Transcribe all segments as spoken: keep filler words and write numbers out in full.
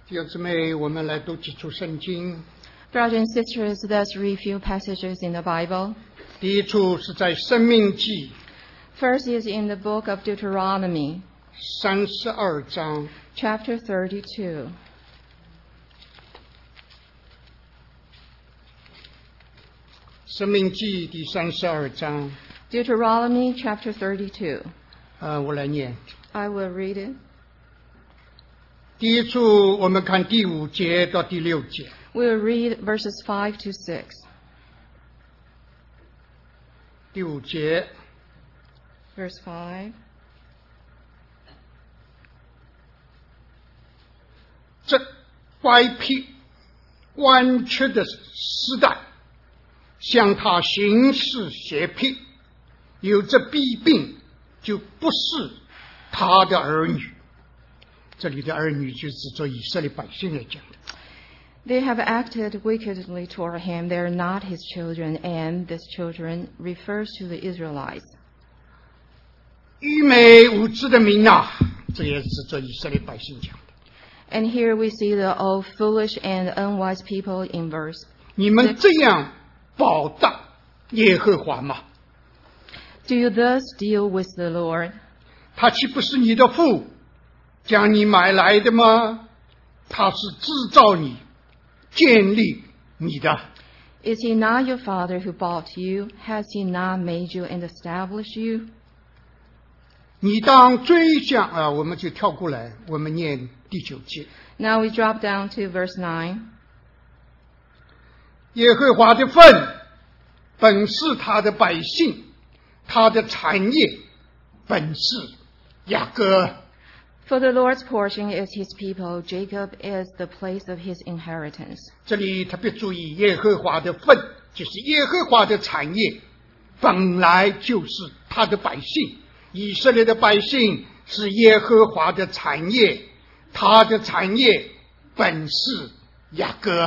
弟兄姊妹，我们来读几处圣经。 Brothers and sisters, let's review passages in the Bible. 第一处是在申命记 First is in the book of Deuteronomy, 三十二章 chapter thirty-two. 申命记第三十二章， Deuteronomy chapter thirty-two. 呃，我来念。 I will read it. 第一处我们看第五节到第六节。 We'll read verses five to six. 第五节， Verse five. 这歪僻弯曲的时代，向他行事邪僻，有这弊病，就不是他的儿女。这里的儿女就指着以色列百姓来讲的。 They have acted wickedly toward him. They are not his children, and this children refers to the Israelites. 愚昧无知的民啊，这也是指着以色列百姓讲的。 And here we see the old foolish and unwise people in verse. 你们这样报答耶和华吗？ Do you thus deal with the Lord? 他岂不是你的父，将你买来的吗？他是制造你、建立你的。 Is he not your father who bought you? Has he not made you and established you? 你当追想啊，我们就跳过来，我们念第九节。 Now we drop down to verse nine. 耶和华的份本是他的百姓，他的产业本是雅各。 For the Lord's portion is his people, Jacob is the place of his inheritance. 这里特别注意，耶和华的份就是耶和华的产业，本来就是他的百姓。以色列的百姓是耶和华的产业，他的产业本是雅各。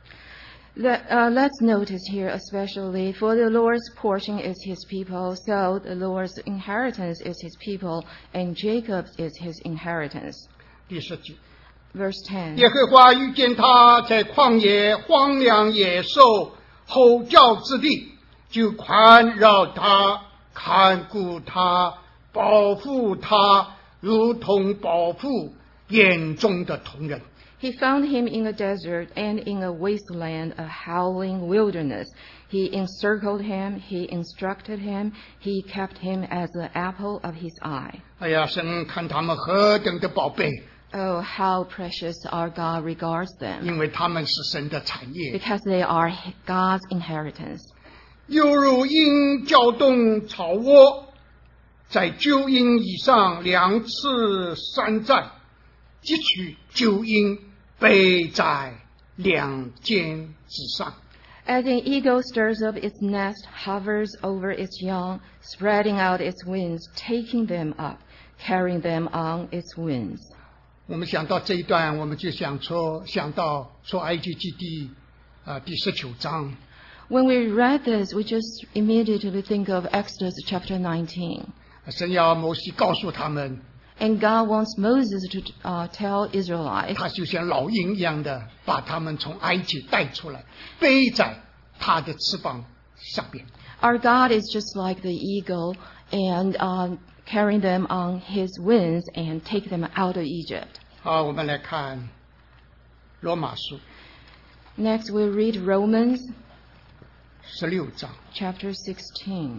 Let, uh, let's notice here especially, for the Lord's portion is his people, so the Lord's inheritance is his people, and Jacob is his inheritance. 第十节， Verse ten. 耶和华遇见他在旷野荒凉野兽吼叫之地，就宽饶他，看顾他，保护他，如同保护眼中的瞳人。 He found him in a desert and in a wasteland, a howling wilderness. He encircled him, he instructed him, he kept him as the apple of his eye. 哎呀，神看他们何等的宝贝， Oh, how precious our God regards them, 因为他们是神的产业， because they are God's inheritance. 犹如鹰搅动草窝，在九鹰以上两次山寨，汲取九鹰背在两肩之上。 As an eagle stirs up its nest, hovers over its young, spreading out its wings, taking them up, carrying them on its wings. 我们想到这一段，我们就想说，想到出埃及记第啊、呃、第十九章， When we read this, we just immediately think of Exodus chapter nineteen. 神要摩西告诉他们， And God wants Moses to uh, tell Israelites 他就像老鹰一样的把他们从埃及带出来，背在他的翅膀上边。 our God is just like the eagle and um, carrying them on his wings and take them out of Egypt. 好，我们来看罗马书 Next, we'll read Romans 十六章。 chapter sixteen.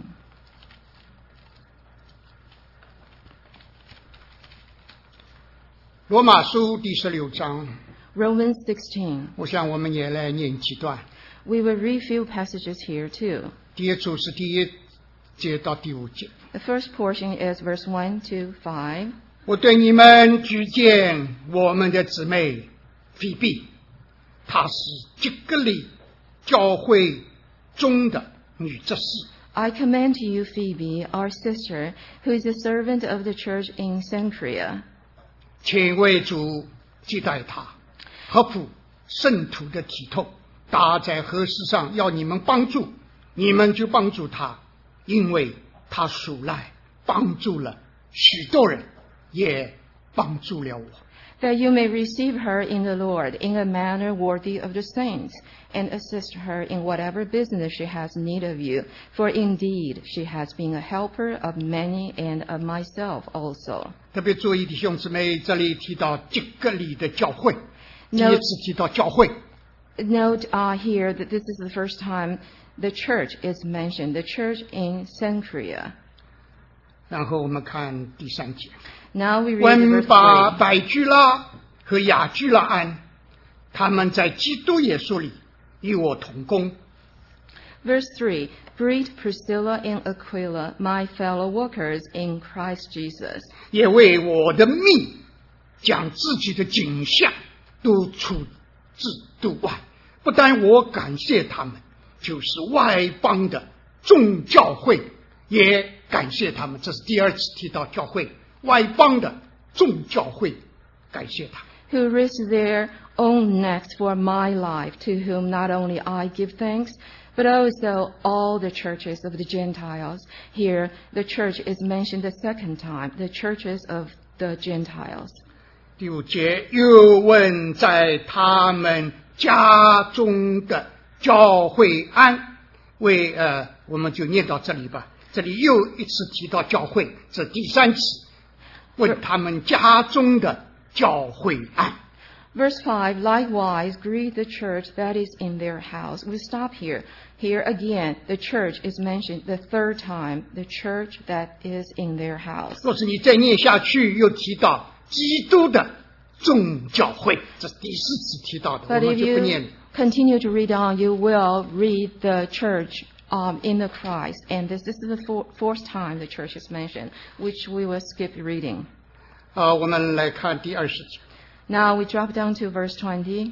罗马书第十六章， Romans sixteen. 我想我们也来念几段。 We will read few passages here too. 第一处是第一节到第五节。 The first portion is verse one to five. 我对你们举荐我们的姊妹菲比，她是吉格里教会中的女执事， I commend to you Phoebe, our sister, who is a servant of the church in Cenchrea. 请为主接待她，合乎圣徒的体统，搭在何事上要你们帮助，你们就帮助她，因为她属来帮助了许多人，也帮助了我。 that you may receive her in the Lord in a manner worthy of the saints, and assist her in whatever business she has need of you. For indeed she has been a helper of many and of myself also. 特别注意弟兄姊妹，这里提到这个里的教会，第一次提到教会。 Note uh, here that this is the first time the church is mentioned, the church in Cenchrea. 然后我们看第三节。 Now we read 问 verse 把 three. 百居拉和雅居拉安，他们在基督耶稣里与我同工。 Verse three. Greet Priscilla and Aquila, my fellow workers in Christ Jesus. 也为我的命将自己的景象都处置度外，不但我感谢他们，就是外邦的众教会也感谢他们。这是第二次提到教会，外邦的众教会感谢他。 Who risked their own necks for my life, to whom not only I give thanks, but also all the churches of the Gentiles. Here, the church is mentioned the second time, the churches of the Gentiles. 第五节，又问在他们家中的教会安，为呃，我们就念到这里吧。这里又一次提到教会，这第三次问他们家中的教会安。 Verse five, likewise greet the church that is in their house. We stop here. Here again, the church is mentioned the third time, the church that is in their house. 若是你再念下去，又提到基督的众教会，这是第四次提到的，我 But 们 if 就不 you 念了。 continue to read on, you will read the church um, in the Christ. And this, this is the four, fourth time the church is mentioned, which we will skip reading. 啊、我们来看第二十节。 Now we drop down to verse twenty.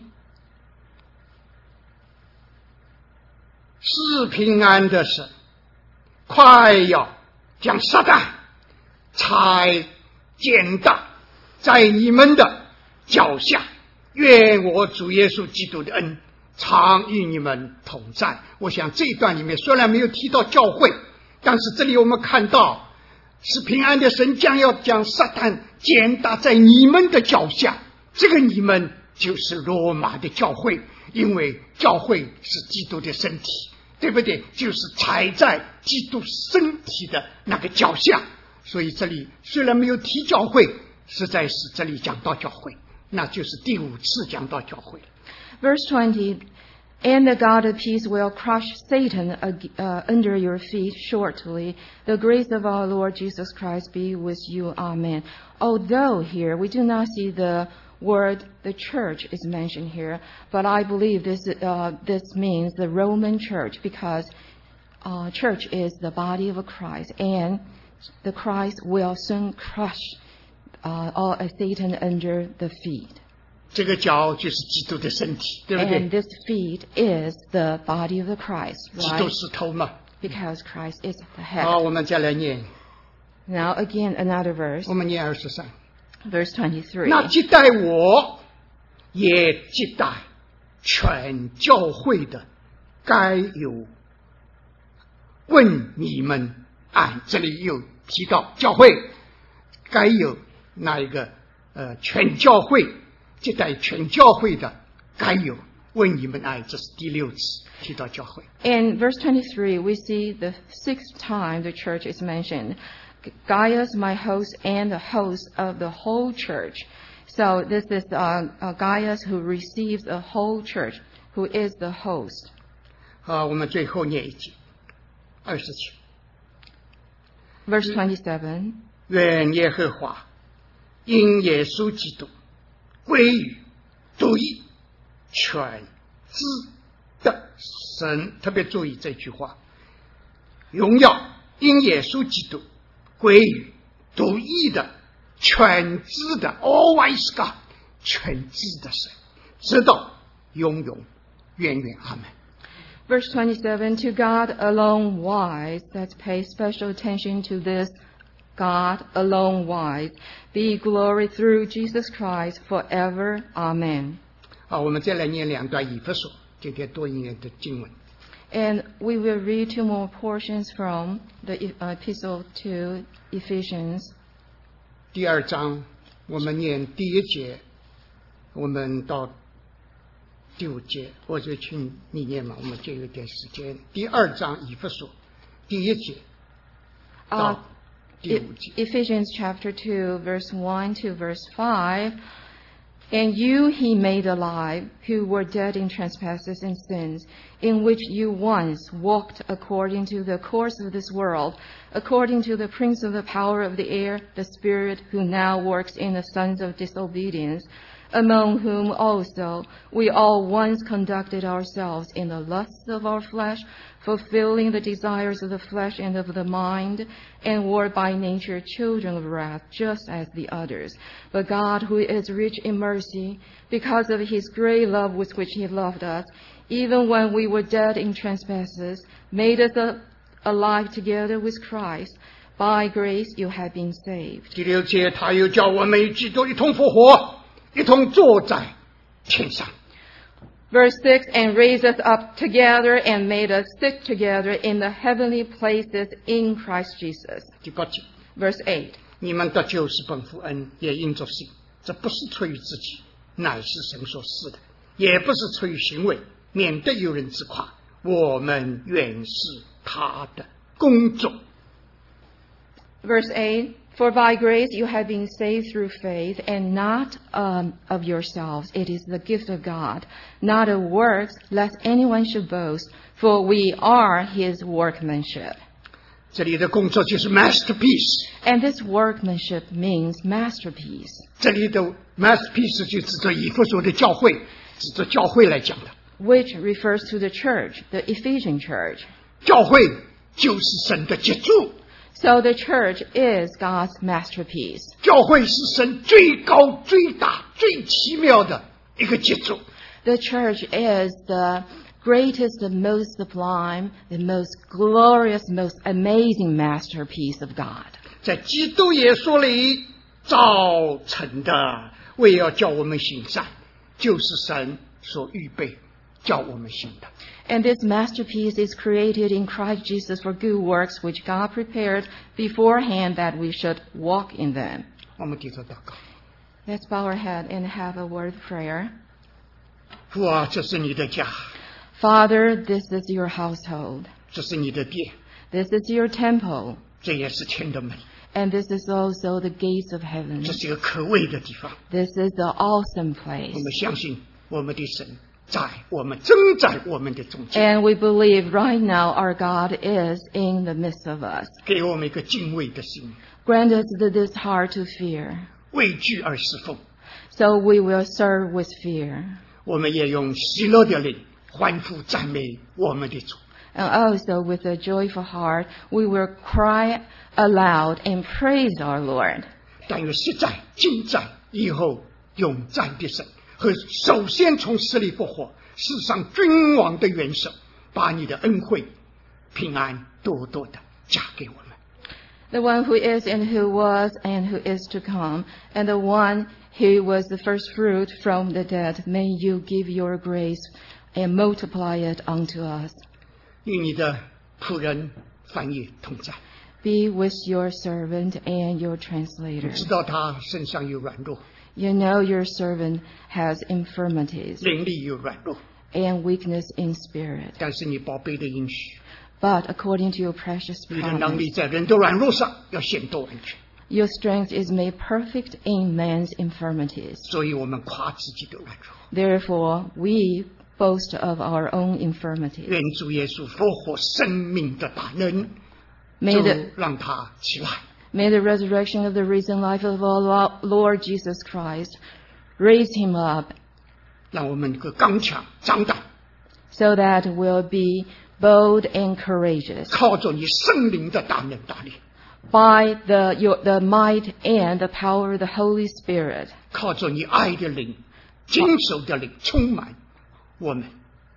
是平安的神，快要将撒旦踩践踏在你们的脚下。愿我主耶稣基督的恩常与你们同在。我想这一段里面虽然没有提到教会，但是这里我们看到是平安的神将要将撒旦践踏在你们的脚下。这个你们就是罗马的教会，因为教会是基督的身体，对不对？就是踩在基督身体的那个脚下。所以这里虽然没有提教会，实在是这里讲到教会，那就是第五次讲到教会。 Verse twenty, and the God of peace will crush Satan uh, under your feet shortly. The grace of our Lord Jesus Christ be with you. Amen. Although here we do not see the word the church is mentioned here, but I believe this uh, this means the Roman church, because uh, church is the body of Christ, and the Christ will soon crush uh, all uh, Satan under the feet. 这个脚就是基督的身体，对不对？ And this feet is the body of the Christ, 基督 right? 是头嘛。 Because Christ is the 好， head. 我们再来念， Now again, another verse, 我们念二十三。 verse twenty-three. 那接待我，也接待全教会的，该有问你们安。这里又提到教会，该有那一个呃全教会接待全教会的，该有问你们安。这是第六次提到教会。 In verse twenty-three, we see the sixth time the church is mentioned. Gaius, my host, and the host of the whole church. So this is uh, uh, Gaius who receives the whole church, who is the host. 好，我们最后念一节，二十节。 Verse twenty-seven. 愿耶和华因耶稣基督归于独一全知的神。特别注意这句话，荣耀因耶稣基督归于独一的全知的 always God 全知的神，直到永永远远。阿门。 Verse twenty-seven, to God alone wise, let's pay special attention to this, God alone wise, be glory through Jesus Christ forever. Amen. 好，我们再来念两段以弗所今天多一点的经文。 And we will read two more portions from the epistle to Ephesians. 第二章我们念第一节我们到第五节，我就请你念嘛，我们就有点时间。第二章以弗所第一节到第五节。 Uh, Ephesians chapter two, verse one to verse five. And you he made alive, who were dead in trespasses and sins, in which you once walked according to the course of this world, according to the prince of the power of the air, the spirit who now works in the sons of disobedience, among whom also we all once conducted ourselves in the lusts of our flesh, fulfilling the desires of the flesh and of the mind, and were by nature children of wrath, just as the others. But God, who is rich in mercy, because of his great love with which he loved us, even when we were dead in trespasses, made us alive together with Christ. By grace you have been saved. 第六节，他又叫我们与基督一同复活，一同坐在天上。 Verse six, and raised us up together and made us sit together in the heavenly places in Christ Jesus. 第八节， Verse eight, 你们得救是本乎恩，也因着信，这不是出于自己，乃是神所赐的，也不是出于行为，免得有人自夸。我们原是他的工作。 Verse eight, for by grace you have been saved through faith, and not um, of yourselves. It is the gift of God, not of works, lest anyone should boast. For we are his workmanship. 这里的工作就是 masterpiece， And this workmanship means masterpiece. 这里的 masterpiece 就指着以弗所的教会，指着教会来讲的。 Which refers to the church, the Ephesian church. 教会就是神的杰作， So the church is God's masterpiece. 教会是神最高、最大、最奇妙的一个杰作。 The church is the greatest, the most sublime, the most glorious, most amazing masterpiece of God. 在基督耶稣里造成的，为要叫我们行善，就是神所预备叫我们行的。 And this masterpiece is created in Christ Jesus for good works, which God prepared beforehand that we should walk in them. 我们低头祷告。 Let's bow our head and have a word of prayer. 父啊，这是你的家， Father, this is your household. 这是你的殿， This is your temple. 这也是天的门， And this is also the gates of heaven. 这是一个可畏的地方。 This is the awesome place. 我们相信我们的神在我们正在我们的中间， And we believe right now our God is in the midst of us. 给我们一个敬畏的心， Grant us this heart to fear, 畏惧而侍奉。 so we will serve with fear. 我们也用喜乐的灵欢呼赞美我们的主。 And also with a joyful heart, we will cry aloud and praise our Lord. 但愿实在、今在、以后永战的神和首先从死里复活、世上君王的元首，把你的恩惠、平安多多的加给我们。 The one who is and who was and who is to come, and the one who was the first fruit from the dead, may you give your grace and multiply it unto us. 与你的仆人翻译同在， Be with your servant and your 知 translator. 道他身上有软弱， You know your servant has infirmities 灵力有软弱， and weakness in spirit. 但是你宝贝的应许， But according to your precious 你的能 promise, 力在人的软弱上要显得完全。 your strength is made perfect in man's infirmities. 所以我们夸自己的软弱。 Therefore, we boast of our own infirmities. 愿主耶稣复活生命的大能， May 就 the, 让他起来。 may the resurrection of the risen life of our Lo- Lord Jesus Christ raise him up 让我们能够刚强长大， so that we'll be bold and courageous 靠着你圣灵的大能大力， by the, your, the might and the power of the Holy Spirit, 靠着你爱的灵、坚守的灵充满我们，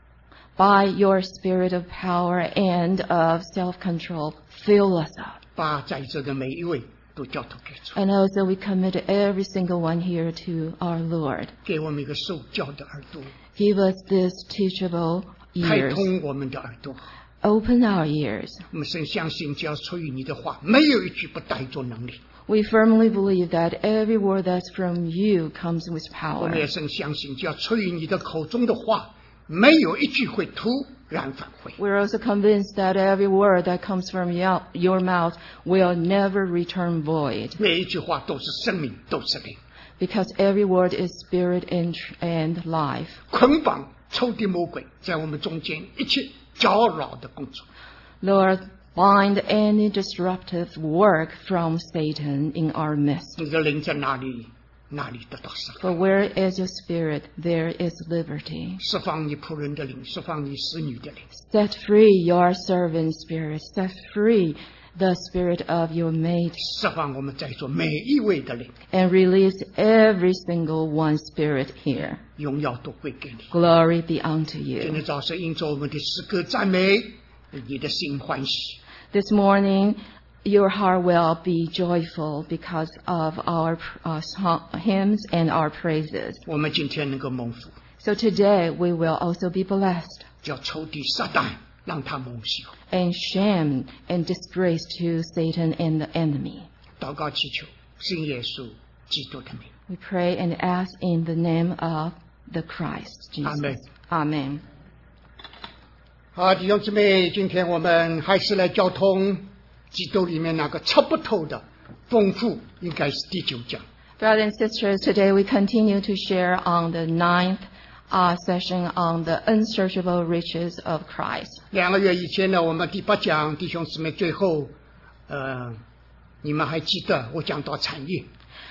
by your spirit of power and of self-control. Fill us up. 把在座的每一位都交托给主， And also we commit every single one here to our Lord. 给我们一个受教的耳朵， Give us this teachable 开 ears. 通我们的耳朵。 Open our ears. 我们深相信，只要出于你的话，没有一句不带着能力。 We firmly believe that every word that's from you comes with 我们也 power. 深相信，只要出于你的口中的话，没有一句会突然返回。 We're also convinced that every word that comes from your your mouth will never return void, 每一句话都是生命，都是灵， because every word is spirit and, and life. 捆绑仇敌魔鬼在我们中间一切搅扰的工作。 Lord, bind any disruptive work from Satan in our midst. 你的灵在哪里，哪里得到释放。 For where is your spirit, there is liberty. 释放你仆人的灵，释放你使女的灵， Set free your servant spirit. Set free the spirit of your maid, 释放我们在座每一位的灵， and release every single one spirit here. 荣耀都归给你。 Glory be unto 今 you. 天早晨因着我们的诗歌赞美，你的心欢喜。 This morning, your heart will be joyful because of our uh, song- hymns and our praises. 我们今天能够蒙福， So today we will also be blessed, 叫仇敌撒旦让他蒙羞。 and shame and disgrace to Satan and the enemy. 祷告祈求，信耶稣基督的名。 We pray and ask in the name of the Christ Jesus. Amen. Amen. 好，弟兄姊妹，今天我们还是来交通基督里面那个测不透的丰富，应该是第九章。 Brothers and sisters, today we continue to share on the ninth uh, session on the unsearchable riches of Christ. 两个月以前呢，我们第八讲弟兄姊妹最后，呃，你们还记得我讲到产业？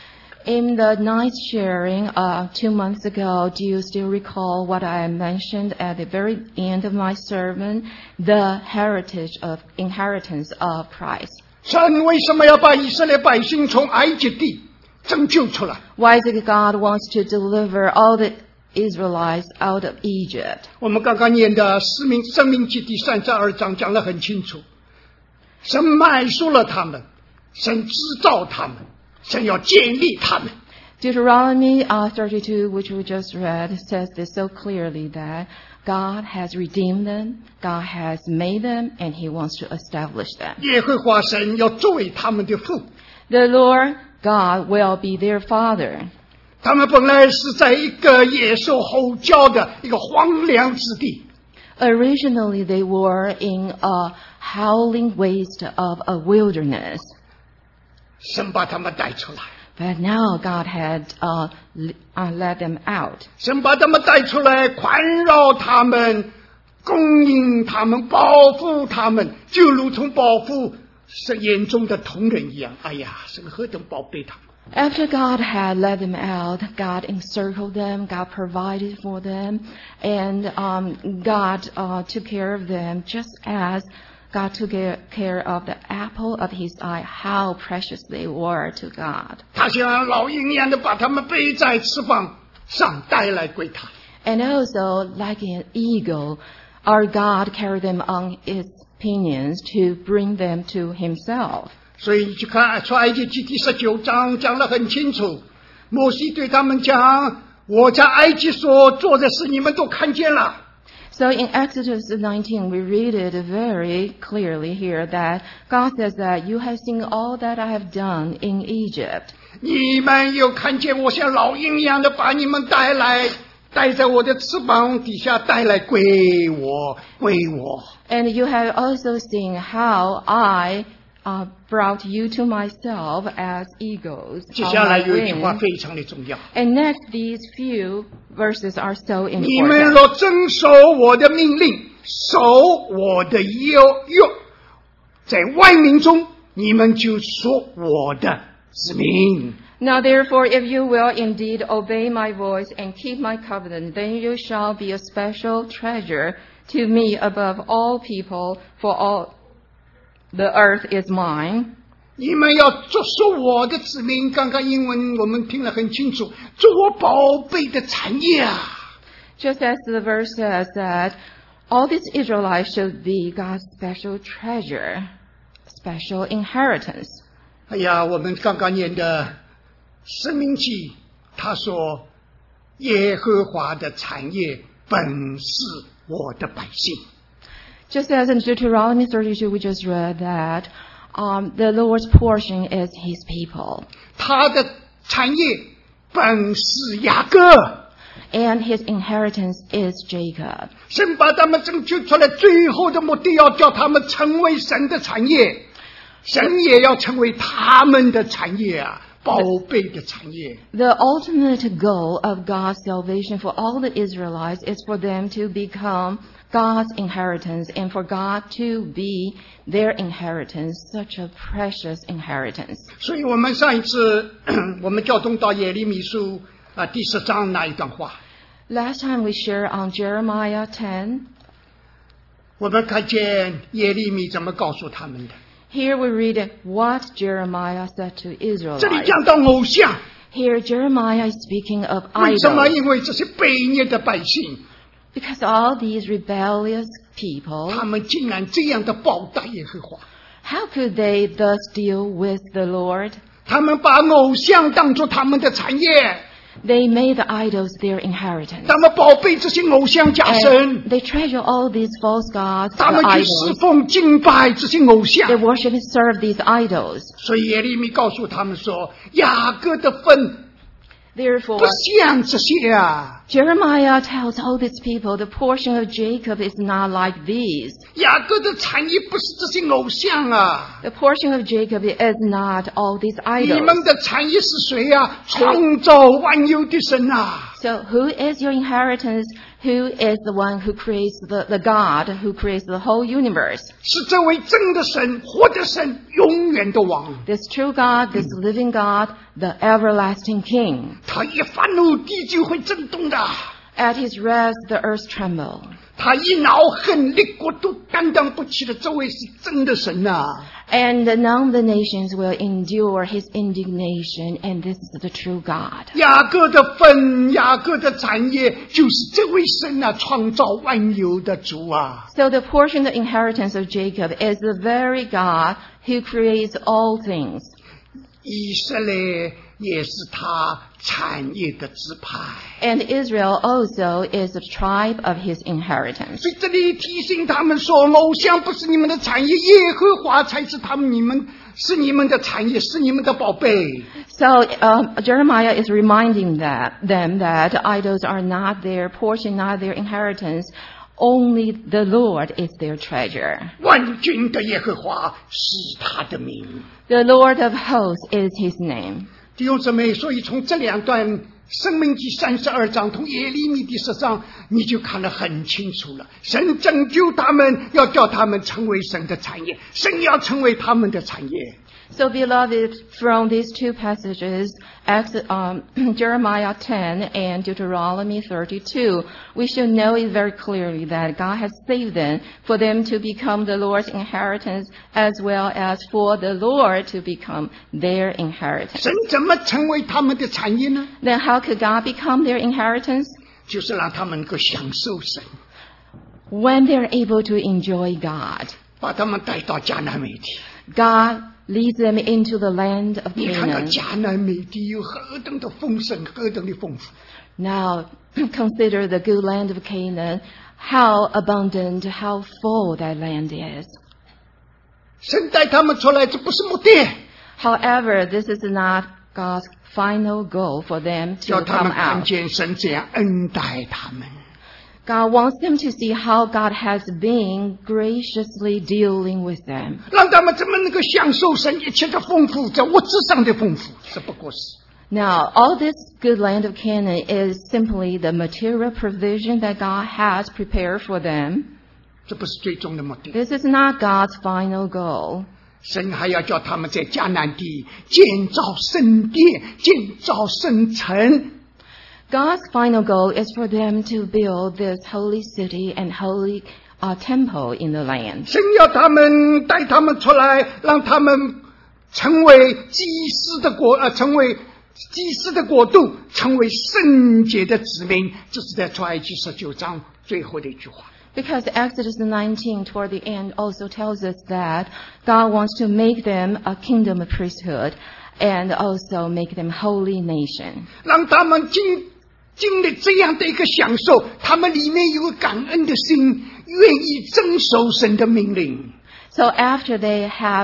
In the ninth sharing uh, two months ago, do you still recall what I mentioned at the very end of my sermon? The heritage of inheritance of Christ. 神为什么要把以色列百姓从埃及地拯救出来？ Why is it God wants to deliver all the Israelites out of Egypt? 我们刚刚念的《使命生命记》第三十二章讲得很清楚，神买赎了他们，神制造他们，神要建立他们。 Deuteronomy uh, thirty-two, which we just read, says this so clearly that God has redeemed them, God has made them, and He wants to establish them. 耶和华神要作为他们的父。 The Lord God will be their Father. 他们本来是在一个野兽吼叫的一个荒凉之地， Originally, they were in a howling waste of a wilderness. 神把他们带出来， But now God had uh, l- uh, let them out. 神把他们带出来，宽饶他们，供应他们，保护他们，就如同保护神眼中的同人一样。哎呀，神何等宝贝他们！ After God had let them out, God encircled them, God provided for them, and um, God uh, took care of them just as God took care of the apple of His eye, how precious they were to God. 他像老鹰一样的把他们背在翅膀上带来归他。 And also, like an eagle, our God carried them on His pinions to bring them to Himself. 所以你去看出埃及记第十九章讲得很清楚，摩西对他们讲：“我在埃及所做的事，你们都看见了。” So in Exodus nineteen, we read it very clearly here that God says that you have seen all that I have done in Egypt. 你们有看见我像老鹰一样的把你们带来，带在我的翅膀底下带来归我，归我。 And you have also seen how I uh, brought you to myself as eagles 接 on 下来 my 有一句话 wings. 非常的重要， And next, these few verses are so 你们 important. 若遵守我的命令，守我的约约，在万民中，你们就属我的子民。 Now therefore, if you will indeed obey my voice and keep my covenant, then you shall be a special treasure to me above all people, for all the earth is mine. 你们要做属我的子民。刚刚英文我们听了很清楚，做我宝贝的产业啊！ Just as the verse says that all these Israelites should be God's special treasure, special inheritance. 哎呀，我们刚刚念的《申命记》，他说：“耶和华的产业本是我的百姓。” Just as in Deuteronomy thirty-two, we just read that um, the Lord's portion is His people. 他的产业本是雅各， And His inheritance is Jacob. 神把他们拯救出来，最后的目的要叫他们成为神的产业，神也要成为他们的产业啊，宝贝的产业。 The ultimate goal of God's salvation for all the Israelites is for them to become God's inheritance and for God to be their inheritance, such a precious inheritance. 所以我们上一次我们交通到耶利米书啊第十章那一段话， Last time we shared on Jeremiah ten. 我们看见耶利米怎么告诉他们的。 Here we read what Jeremiah said to 这里 Israelites. 讲到偶像， Here Jeremiah is speaking of 为什么？ idols. 因为这些悖逆的百姓， Because all these rebellious people, 他们竟然这样的报答耶和华， how could they thus deal with the Lord? 他们把偶像当作他们的产业， They made the idols their inheritance. 他们宝贝这些偶像假神， And they treasure all these false gods, 他 the 们去侍 idols. 奉敬拜这些偶像 They。worship and serve these idols. 所以耶利米告诉他们说，雅各的份 Therefore, 不像这些啊， Jeremiah tells all these people the portion of Jacob is not like these. 雅各的产业不是这些偶像啊。 The portion of Jacob is not all these 你 idols. 们的产业是谁啊？创造万有的神啊！ So who is your inheritance? Who is the one who creates the, the God who creates the whole universe? 是这位真的神，活的神，永远的王。 This true God, this living God, the everlasting King. 他一发怒，地就会震动的； At his wrath, the earth trembled. 他一恼恨，列国都担当不起的。这位是真的神呐、啊！ And none of the nations will endure his indignation, and this is the true God. 雅各的份，雅各的产业，就是这位神啊，创造万有的主啊！ So the portion, the inheritance of Jacob is the very God who creates all things. 以色列也是他产业的支派。 And Israel also is the tribe of his inheritance. 所以这里提醒他们说，偶像不是你们的产业，耶和华才是他们你们是你们的产业，是你们的宝贝。 So um, Jeremiah is reminding that, them that idols are not their portion, not their inheritance. Only the Lord is their treasure. 万军的耶和华是他的名。 The Lord of hosts is his name. 弟兄姊妹，所以从这两段申命记三十二章同耶利米第十章，你就看得很清楚了。神拯救他们，要叫他们成为神的产业，神要成为他们的产业。 So, beloved, from these two passages, um, Jeremiah ten and Deuteronomy thirty-two, we should know it very clearly that God has saved them for them to become the Lord's inheritance as well as for the Lord to become their inheritance. 神怎么成为他们的产业呢？ Then how could God become their inheritance? 就是让他们能够享受神， When they're able to enjoy God. 把他们带到迦南美地。 God leads them into the land of 你看到 Canaan. 迦南美地有何等的丰盛，何等的丰富。 Now, consider the good land of Canaan, how abundant, how full that land is. 神带他们出来，这不是目的， However, this is not God's final goal for them 叫 to 他 come 们看 out. 见神这样恩待他们。 God wants them to see how God has been graciously dealing with them. 让他们怎么能够享受神一切的丰富，在物质上的丰富，这不过是 Now, all this good land of Canaan is simply the material provision that God has prepared for them. 这不是最终的目的。 This is not God's final goal. 神还要叫他们在迦南地建造圣殿，建造圣城。 God's final goal is for them to build this holy city and holy uh, temple in the land. 神要他们带他们出来，让他们成为祭司的国，呃，成为祭司的国度，成为圣洁的子民。这是在出埃及十九章最后的一句话。 Because Exodus nineteen toward the end also tells us that God wants to make them a kingdom of priesthood and also make them holy nation. 让他们经经历这样的一个享受，他们里面有感恩的心，愿意遵守神的命令。 So after they have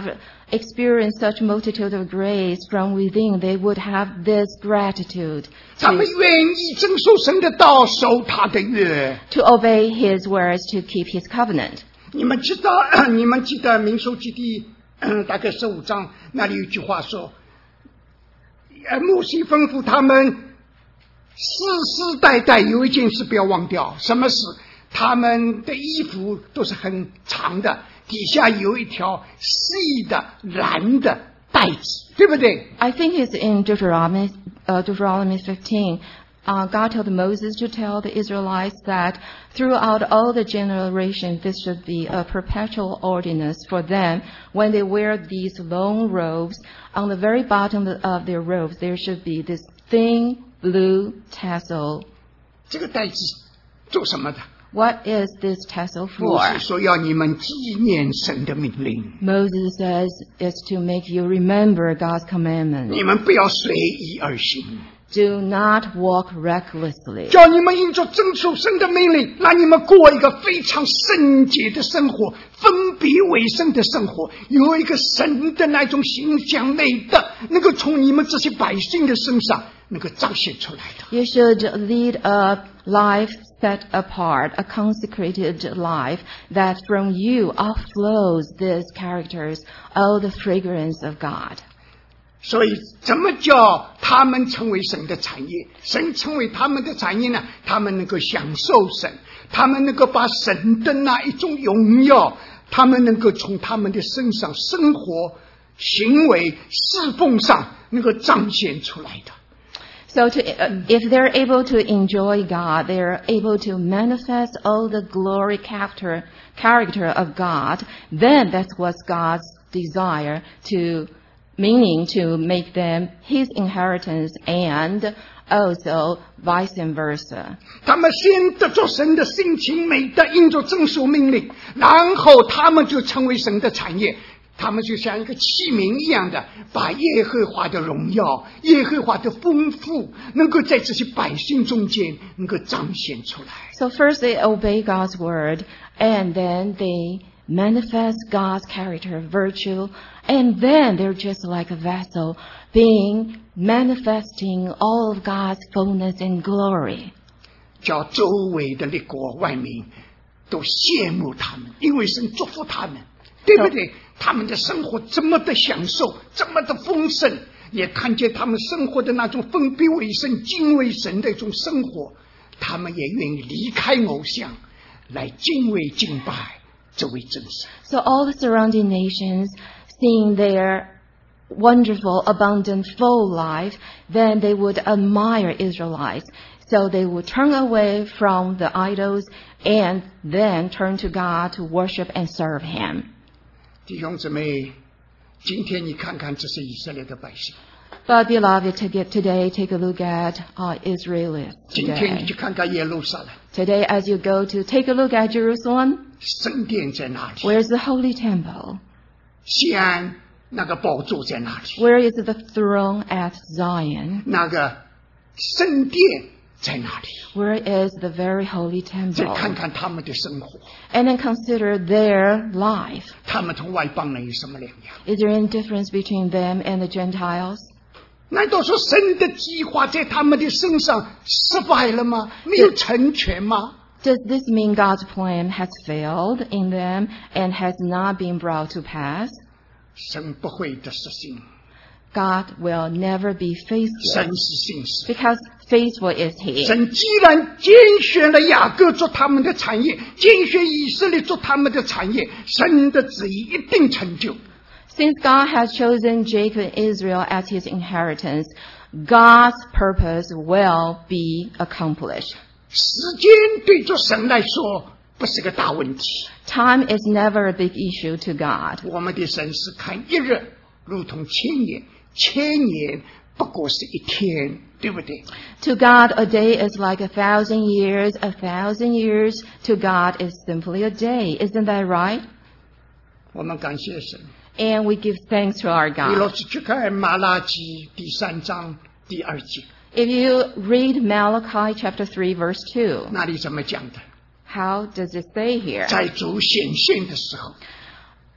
experience such multitude of grace from within, they would have this gratitude 他们 to, 愿意遵守神的道，守他的约。 to obey His words, to keep His covenant. 你们知道，你们记得民数记第嗯大概十五章那里有一句话说，呃，摩西吩咐他们世世代代有一件事不要忘掉，什么事？他们的衣服都是很长的，底下有一条细的蓝的带子，对不对？ I think it's in Deuteronomy, uh, Deuteronomy fifteen. Uh, God told Moses to tell the Israelites that throughout all the generations, this should be a perpetual ordinance for them. When they wear these long robes, on the very bottom of their robes, there should be this thin blue tassel. 这个带子做什么的？ What is this tassel 摩 for? 西说要你们纪念神的命令， Moses says it's to make you remember God's commandments. 你们不要随意而行。 Do not walk recklessly. 叫你们因着遵守神的命令，让你们过一个非常圣洁的生活，分别为圣的生活，有一个神的那种形象美德，能够从你们这些百姓的身上能够彰显出来的。 You should lead a life set apart, a consecrated life, that from you outflows these characters, all the fragrance of God. 所以怎么叫他们成为神的产业？神成为他们的产业呢？他们能够享受神，他们能够把神的那一种荣耀，他们能够从他们的身上生活、行为、侍奉上能够彰显出来的。 So to, uh, if they're able to enjoy God, they're able to manifest all the glory character, character of God, then that's what God's desire to meaning to make them His inheritance and also vice versa. 他们先得着神的性情美德，因着遵守命令，然后他们就成为神的产业。他们就像一个器皿一样的，把耶和华的荣耀、耶和华的丰富，能够在这些百姓中间能够彰显出来。 So first they obey God's word, and then they manifest God's character, virtue, and then they're just like a vessel being manifesting all of God's fullness and glory. 叫周围的列国外民都羡慕他们，因为神祝福他们，对不对？他们的生活这么的享受，这么的丰盛，也看见他们生活的那种分别为圣、敬畏神的一种生活，他们也愿意离开偶像，来敬畏敬拜这位真神。 So all the surrounding nations, seeing their wonderful, abundant, full life, then they would admire Israelites. So they would turn away from the idols and then turn to God to worship and serve Him. 弟兄姊妹，今天你看看这些以色列的百姓， But beloved, to get today, take a look at uh, Israelis 今天你 today. 去看看耶路撒冷， Today, as you go to take a look at Jerusalem, 圣殿在哪里？ where's the Holy Temple? 西安那个宝座在哪里？ Where is the throne at Zion? 那个圣殿在哪里？ Where is the very holy 再 temple? 看看他们的生活， And then consider their life. 他们同外邦人有什么两样？ Is there any difference between them and the Gentiles? 难道说神的计划在他们的身上失败了吗？没有成全吗？ Does this mean God's plan has failed in them and has not been brought to pass? 神不会的实行， God will never be 神 faithful 是信实。 because faithful is He. 神既然拣选了雅各做他们的产业，拣选以色列做他们的产业，神的旨意一定成就。 Since God has chosen Jacob and Israel as His inheritance, God's purpose will be accomplished. 时间对着神来说不是个大问题， Time is never a big issue to God. 我们的神是看一日如同千年，千年不过是一天，对不对？ To God, a day is like a thousand years. A thousand years to God is simply a day. Isn't that right? 我们感谢神。 And we give thanks to our 你若 God. 是去看马拉基第三章第二节， If you read Malachi chapter three, verse two, 那里怎么讲的？ how does it say here? 在主显现的时候，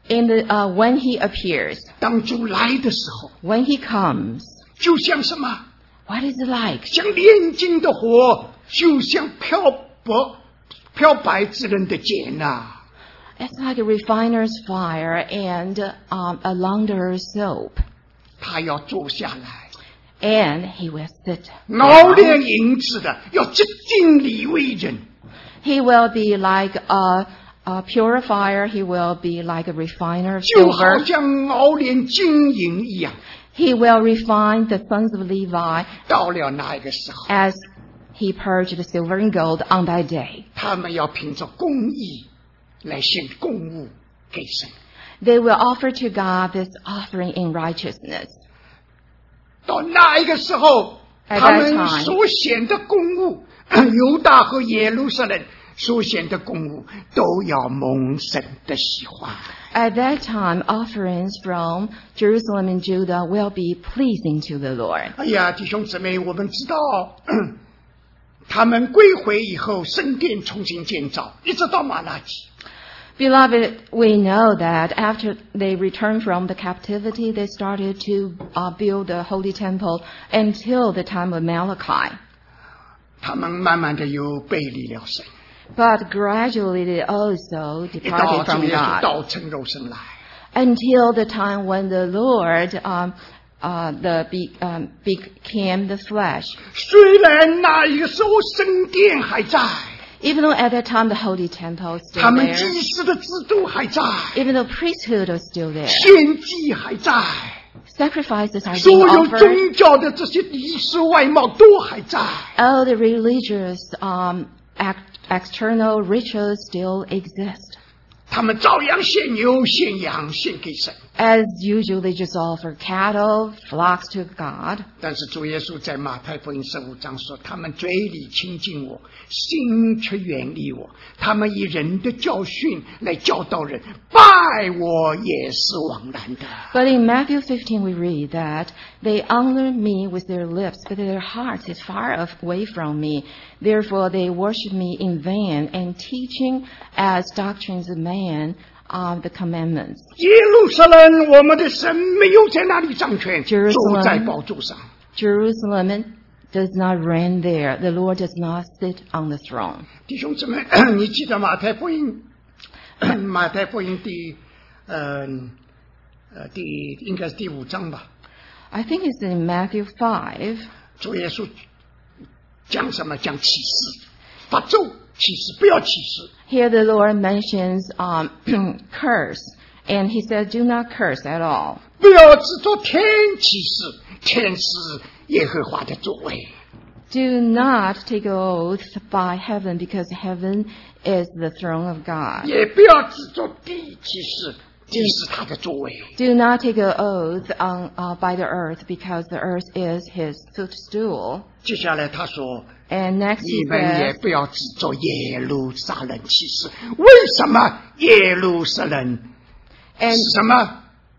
In the, uh, when he appears, 当主来的时候， when he comes, 就像什么？ what is it like? 像炼金的火，就像漂白漂白之人的碱呐、啊。 It's like a refiner's fire and um, a launderer's soap. 他要坐下来， And he will sit. 熬炼银子的，要直经理为人。 He will be like a, a purifier. He will be like a refiner of 就好 silver. 像熬炼金银一样。 He will refine the sons of Levi 到了那一个时候， as he purged the silver and gold on that day. 他们要凭着公义来献供物给神。 They will offer to God this offering in righteousness. 到那一个时候， At 他 that 们 time 所献的供物，犹大和耶路撒冷所献的供物，都要蒙神的喜欢。 At that time, offerings from Jerusalem and Judah will be pleasing to the Lord. 哎呀，弟兄姊妹，我们知道，他们归回以后，圣殿重新建造，一直到马拉基。 Beloved, we know that after they returned from the captivity, they started to uh, build the holy temple until the time of Malachi. 他们慢慢的又背离了神， But gradually they also 一到 departed 主 from 耶稣 God 道成肉身来。 until the time when the Lord um, uh, the be, um, became the flesh. 虽然那一个时候圣殿还在， Even though at that time the holy temple is 他 still 们 there, 祭司的制度还在， even though priesthood was still there, 献祭还在， sacrifices are 所 being 有 offered, 宗教的这些仪式外貌都还在。 all the religious um, act, external rituals still exist. 他们照样献牛、献羊、献给神。 As usual, they just offer cattle, flocks to God. 但是主耶稣在马太福音十五章说，他们嘴里亲近我，心却远离我。他们以人的教训来教导人，拜我也是枉然的。 But in Matthew fifteen, we read that they honor me with their lips, but their heart is far away from me. Therefore, they worship me in vain, and teaching as doctrines of man of the commandments. 耶路撒冷，我们的神没有在那里掌权， Jerusalem 坐在宝座上。 Jerusalem does not reign there. The Lord does not sit on the throne. 弟兄姊妹，你记得马太福音？马太福音第呃呃第应该是第五章吧？ I think it's in Matthew five. 主耶稣讲什么？讲启示，发咒启示，不要启示。 Here the Lord mentions um, curse, and he said, do not curse at all. 不要只做天启示，天是耶和华的作为。 Do not take an oath by heaven, because heaven is the throne of God. 也不要只做地启示，地是他的作为。 Do not take an oath on, uh, by the earth, because the earth is his footstool. 接下来他说， And next 你 he 们也 says, 不要只做耶路撒冷启示。为什么耶路撒冷 and 是什么？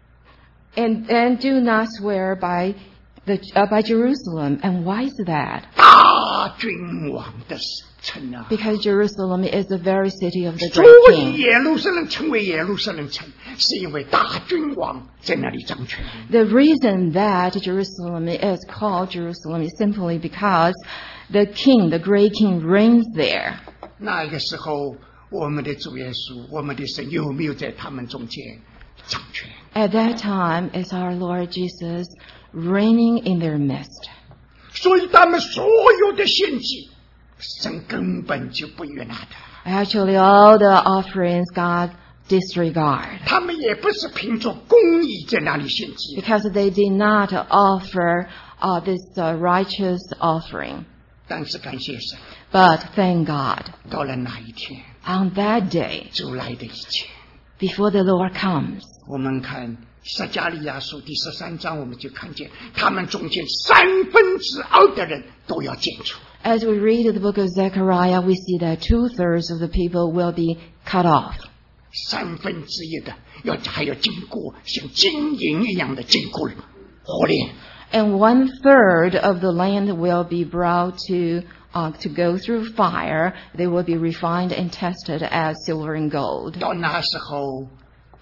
and and do not swear by the uh, by Jerusalem. And why is that? 大君王的城啊！ Because Jerusalem is the very city of the 所 great 以 king. 耶路撒冷称为耶路撒冷城，是因为大君王在那里掌权。 The reason that Jerusalem is called Jerusalem is simply because the king, the great king, reigns there. 那个时候，我们的主耶稣，我们的神有没有在他们中间掌权？ At that time is our Lord Jesus reigning in their midst. 所以他们所有的献祭，神根本就不悦纳的。 Actually, all the offerings God disregard, 他们也不是凭着公义在那里献祭， because they did not offer uh, this uh, righteous offering. 但是感谢神， But thank God, 到了那一天， on that day, 主来的一切， before the Lord comes, 我们看撒迦利亚书第十三章，我们就看见他们中间三分之二的人都要剪除。 as we read the book of Zechariah, we see that two-thirds of the people will be cut off. 三分之一的要还要经过像金银一样的经过火炼， And one-third of the land will be brought to uh, to go through fire. They will be refined and tested as silver and gold. 到那时候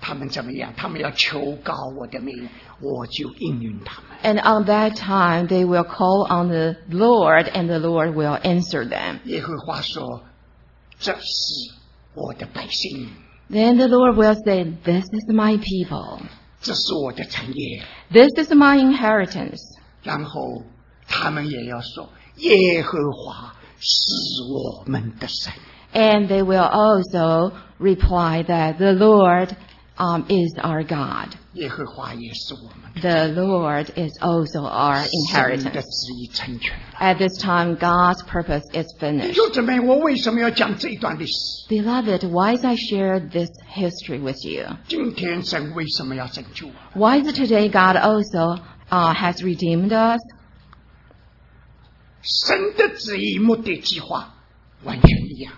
他们怎么样？他们要求告我的名，我就应允他们。 And on that time, they will call on the Lord, and the Lord will answer them. 耶和华说：“这是我的百姓， Then the Lord will say, "This is my people. 这是我的产业。 This is my inheritance." ” 然后他们也要说：“耶和华是我们的神。” And they will also reply that the Lord um, is our God. 耶和华也是我们的 The Lord is also our 神的 inheritance. 旨意成全了。 At this time, God's purpose is 弟 finished. 兄姊妹，我为什么要讲这一段历史？ Beloved, why is I share this history with you? 今天神为什么要拯救我？ Why is it today God also uh, has redeemed us? 神的旨意、目的、计划完全一样，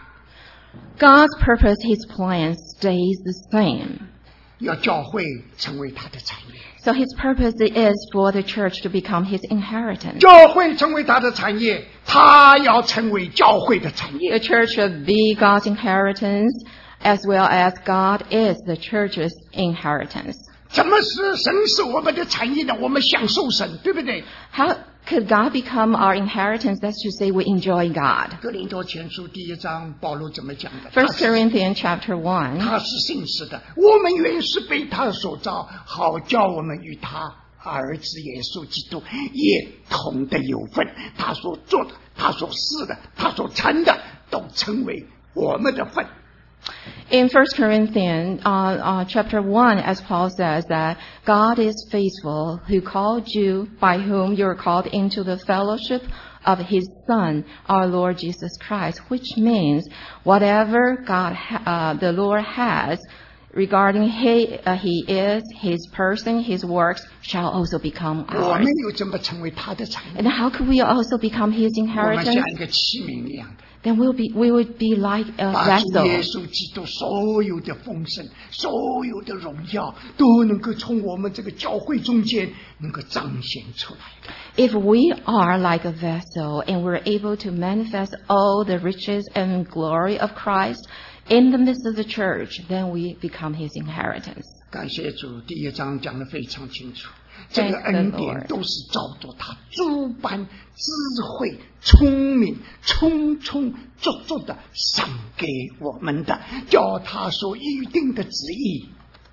God's purpose, His plan stays the same. 要教会成为他的产业， So His purpose is for the church to become His inheritance. 教会成为他的产业，他要成为教会的产 The 业。 church should be God's inheritance, as well as God is the church's inheritance. 怎么是神是我们的产业呢？我们享受神，对不对？ How could God become our inheritance? That's to say we enjoy God. 哥林多前书第一章，保罗怎么讲的？ First 他是 Corinthians chapter one. 他是信实的，我们原是被他所造，好叫我们与他儿子耶稣基督也同的有份。他所做的，他所事的，他所成的，都成为我们的份。 In First Corinthians uh, uh, chapter one, as Paul says that God is faithful, who called you, by whom you are called into the fellowship of His Son, our Lord Jesus Christ, which means whatever God, ha- uh, the Lord has regarding he, uh, He is, His person, His works, shall also become 我 ours. 们又怎么成为他的产业？ And how could we also become His 我们 inheritance? 像一个器皿一样的， Then we'll be, we would be like a 把主耶 vessel. 稣基督所有的丰盛、所有的荣耀，都能够从我们这个教会中间能够彰显出来的。 If we are like a vessel and we're able to manifest all the riches and glory of Christ in the midst of the church, then we become His inheritance. 感谢主，第一章讲得非常清楚，这个 Thank the 恩典 Lord. 都是照着他诸般智慧、聪明、充充足足的赏给我们的，叫他所预定的旨意。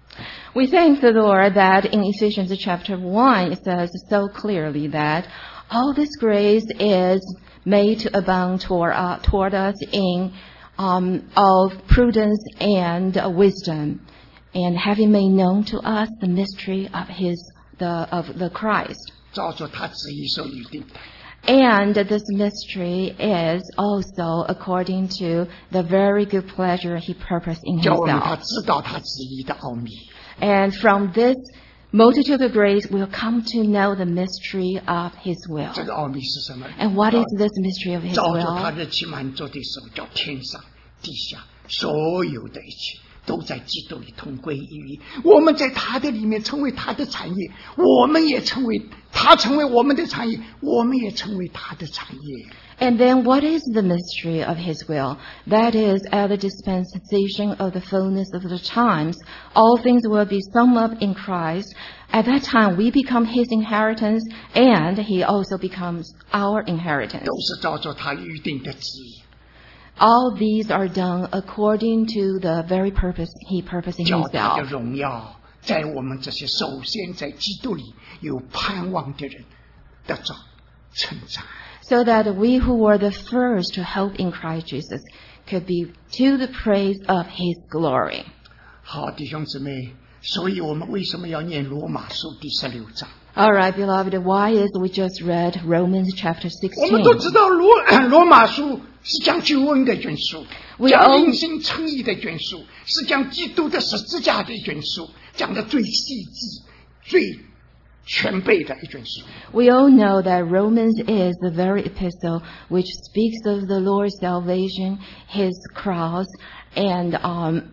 We thank the Lord that in Ephesians chapter one, it says so clearly that all this grace is made to abound toward, uh, toward us in um, of prudence and uh, wisdom, and having made known to us the mystery of His the of the Christ. 照着他旨意所预定的， And this mystery is also according to the very good pleasure He purposed in 叫我们他 Himself. 知道他旨意的奥秘。 And from this multitude of grace, we'll come to know the mystery of His will. 这个奥秘是什么？ And what is this mystery of His 照着他 will? 日期满足的时候，叫天上地下所有的一切都在基督里同归于一。我们在他的里面成为他的产业，我们也成为他成为我们的产业，我们也成为他的产业。 And then what is the mystery of His will? That is, at the dispensation of the fullness of the times, all things will be summed up in Christ. At that time, we become His inheritance, and He also becomes our inheritance. 都是照着他预定的旨意， All these are done according to the very purpose He purposed in 叫他的 Himself. 荣耀在我们这些首先在基督里有盼望的人得着成长。 So that we who were the first to hope in Christ Jesus could be to the praise of His glory. 好，弟兄姊妹，所以我们为什么要念罗马书第十六章？ All right, beloved, why is we just read Romans chapter 我们都 sixteen? 知道罗罗马书是讲救恩的卷书， We 讲 all- 因信称义的卷书，是讲基督的十字架的卷书，讲的最细致、最全备的一卷书。 We all know that Romans is the very epistle which speaks of the Lord's salvation, His cross, and um,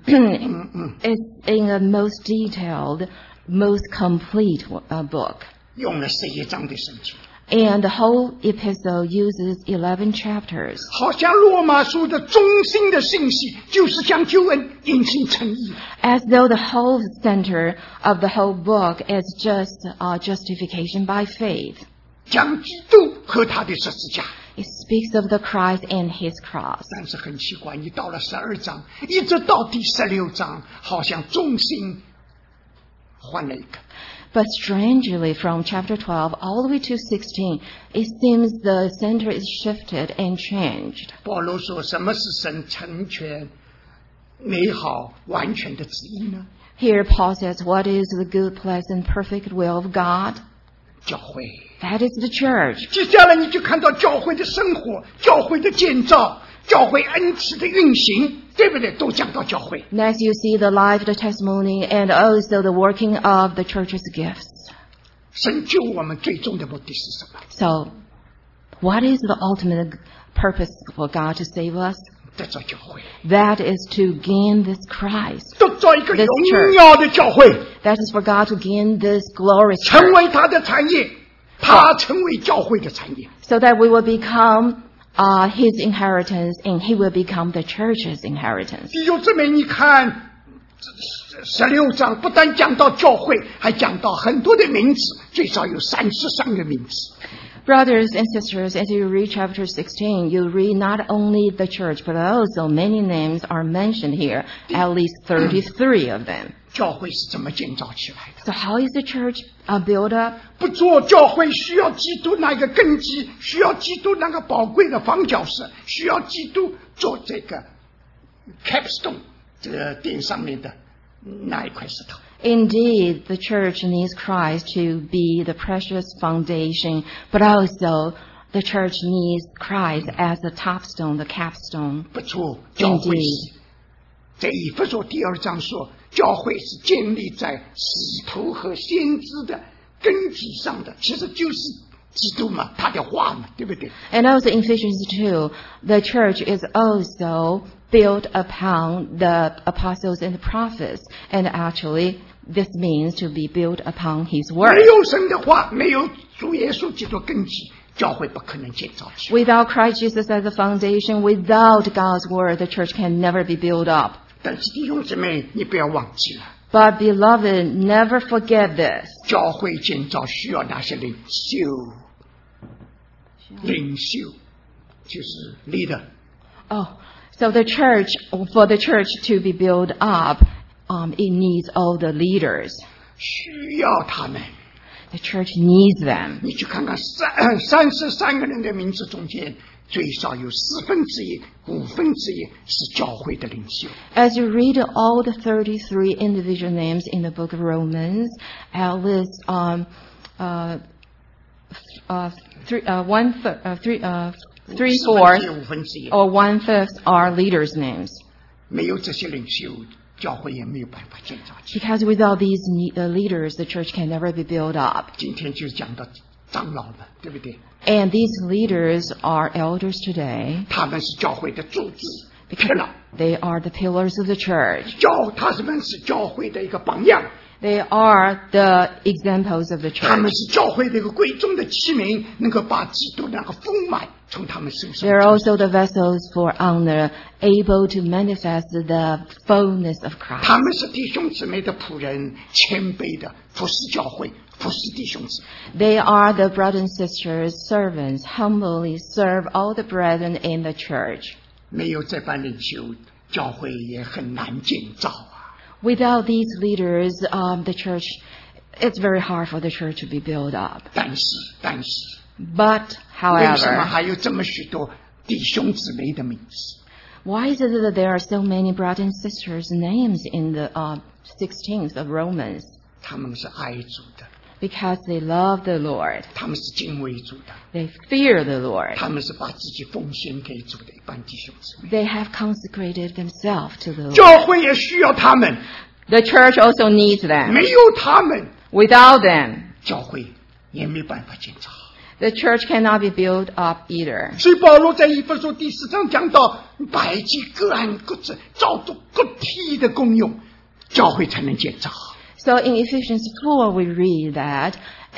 it's in the most detailed, most complete uh, book. 用了十一章的圣经， And the whole epistle uses eleven chapters. 好像罗马书的中心的信息就是将救恩引进诚意， As though the whole center of the whole book is just uh, justification by faith. 讲基督和他的十字架。 It speaks of the Christ and his cross. 但是很奇怪，你到了十二章，一直到第十六章，好像中心换了一个。 But strangely, from chapter twelve all the way to sixteen, it seems the center is shifted and changed. 保罗说，什么是神成全、美好、完全的旨意呢？ Here Paul says, what is the good, pleasant, perfect will of God? 教会。 That is the church. 接下来你就看到教会的生活、教会的建造、教会恩赐的运行，对不对？都讲到教会。 Next, you see the life, the testimony, and also the working of the church's gifts. 神救我们最终的目的是什么？ So, what is the ultimate purpose for God to save us? 得着教会， That is to gain this Christ. 得着一个 This 荣耀的教会， That is for God to gain this glorious 成 church. 为他的产业，他成为教会的产业。 So that we will become uh, his inheritance and he will become the church's inheritance. 弟兄姊妹，你看十六章不但讲到教会，还讲到很多的名字，最少有三十三个名字。 Brothers and sisters, as you read chapter sixteen, you read not only the church, but also many names are mentioned here, at least thirty-three of them. 教会是怎么建造起来的？ So how is the church uh, built up? 不做教会需要基督那个根基，需要基督那个宝贵的房角石，需要基督做这个 capstone 这个顶上面的那一块石头。 Indeed, the church needs Christ to be the precious foundation, but also the church needs Christ as the topstone, the capstone. 不错，教会是在以弗所第二章说，教会是建立在使徒和先知的根基上的，其实就是基督嘛，他的话嘛，对不对？ And also in Ephesians two, the church is also built upon the apostles and the prophets. And actually, this means to be built upon his 没 word. 有神的话，没有主耶稣基督根基，教会不可能建造起来。 Without Christ Jesus as the foundation, without God's word, the church can never be built up. 但是弟兄姊妹，你不要忘记了， But beloved, never forget this. 教会建造需要哪些领袖？领袖就是 leader。 Oh, so the church, for the church to be built up, um, it needs all the leaders. 需要他们。 The church needs them. 你去看看三三十三个人的名字中间，最少有四分之一、五分之一是教会的领袖。 As you read all the thirty-three individual names in the book of Romans, at least um, uh, uh, three, uh, one th- uh, three, uh, three 四分 fourths 之一、五分之一， or one fifth are leaders' names. 没有这些领袖，教会也没有办法建造起来。 Because without these ne- uh, leaders, the church can never be built up. 今天就讲到长老们，对不对？ And these leaders are elders today 他们是教会的柱子， because 了。 they are the pillars of the church. 教他们是教会的一个榜样， They are the examples of the 他们 church. 是教会的一个贵重的器皿，能够把基督那个丰满从他们身上 They're 出 also the vessels for honor, able to manifest the fullness of 他 Christ. 们是弟兄姊妹的仆人，谦卑的服侍教会，服侍弟兄姊妹。 They are the brothers and sisters, servants, humbly serve all the brethren in the church. 没有这般领袖，教会也很难建造啊。 Without these leaders, um, the church, it's very hard for the church to be built up. 但是，但是， But, 为什么 however, 还有这么许多弟兄姊妹的名字？ why is it that there are so many brothers and sisters' names in the uh, sixteenth of Romans? 他们是爱主的， Because they love the Lord. 他们是敬畏主的， They fear the Lord. 他们是把自己奉献给主的一般弟兄姊妹。 They have consecrated themselves to the Lord. 教会也需要他们， The church also needs them. 没有他们， Without them, 教会也没办法建造。 the church cannot be built up either. 所以保罗在以弗所第四章讲到，百计各按各职，照着各体的功用，教会才能建造。 So in Ephesians four, we read that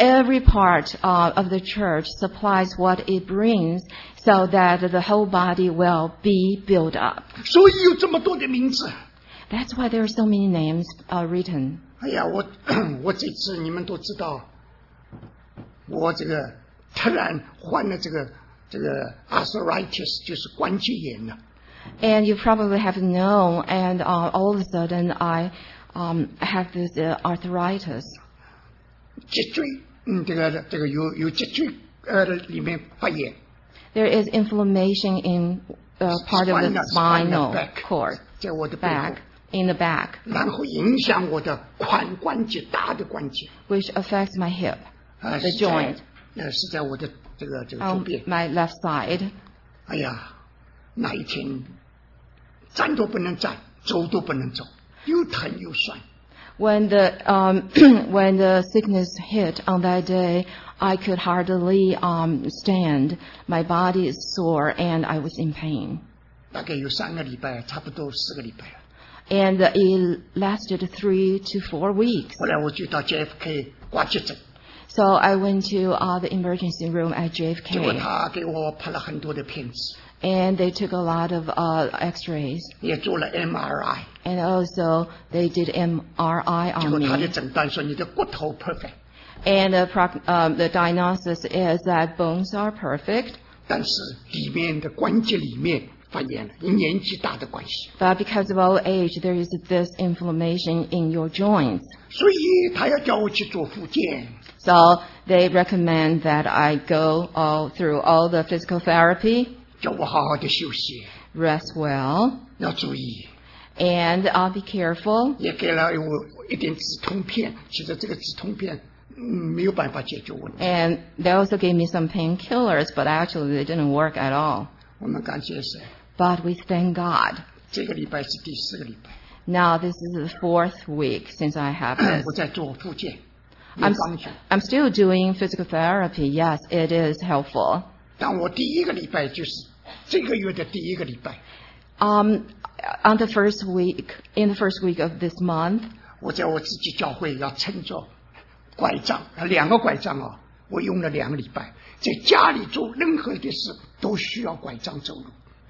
every part uh, of the church supplies what it brings so that the whole body will be built up. 所以有这么多的名字。 That's why there are so many names uh, written. 哎呀，我我这次你们都知道，我这个突然患了这个这个 arthritis， 就是关节炎了。 And you probably have known, and uh, all of a sudden I um, have this uh, arthritis. 脊椎，嗯，这个这个有有脊椎呃里面发炎。 There is inflammation in uh, part of the spinal cord, 在我的背后 back, in the back, 然后影响我的髋关节、大的关节， which affects my hip, 呃， the 是在 joint, 呃是在我的这个这个左 on 边。 my left side. 哎呀，那一天站都不能站，走都不能走，又疼又酸。 When the um, when the sickness hit on that day, I could hardly um, stand. My body is sore, and I was in pain. 大概有三个礼拜，差不多四个礼拜了。 And it lasted three to four weeks. 后来我就到 J F K 挂急诊， So I went to uh, the emergency room at 结果 J F K, 他给我拍了很多的片子， and they took a lot of uh, X-rays, 也做了 M R I， and also they did M R I 结 on 果他的 me. 诊断说你的骨头 perfect， And the, prog- um, the diagnosis is that bones are perfect, 但是里面的关节里面发炎了，因年纪大的关系， but because of old age, there is this inflammation in your joints. 所以他要叫我去做复健。 So they recommend that I go all through all the physical therapy, 叫我好好的休息， rest well, 要注意， and uh, be careful. 也给了我一点止痛片。其实这个止痛片，嗯，没有办法解决问题。 And they also gave me some painkillers, but actually they didn't work at all. 我们感谢神， But we thank God. 这个礼拜是第四个礼拜， Now this is the fourth week since I have this. 我在做复健，有 I'm, 帮助。 I'm still doing physical therapy. Yes, it is helpful. 但我第一个礼拜就是这个月的第一个礼拜， Um, on the first week, in the first week of this month, 我在我自己教会要撑着拐杖，两个拐杖啊，我用了两个礼拜，在家里做任何的事都需要拐杖走路。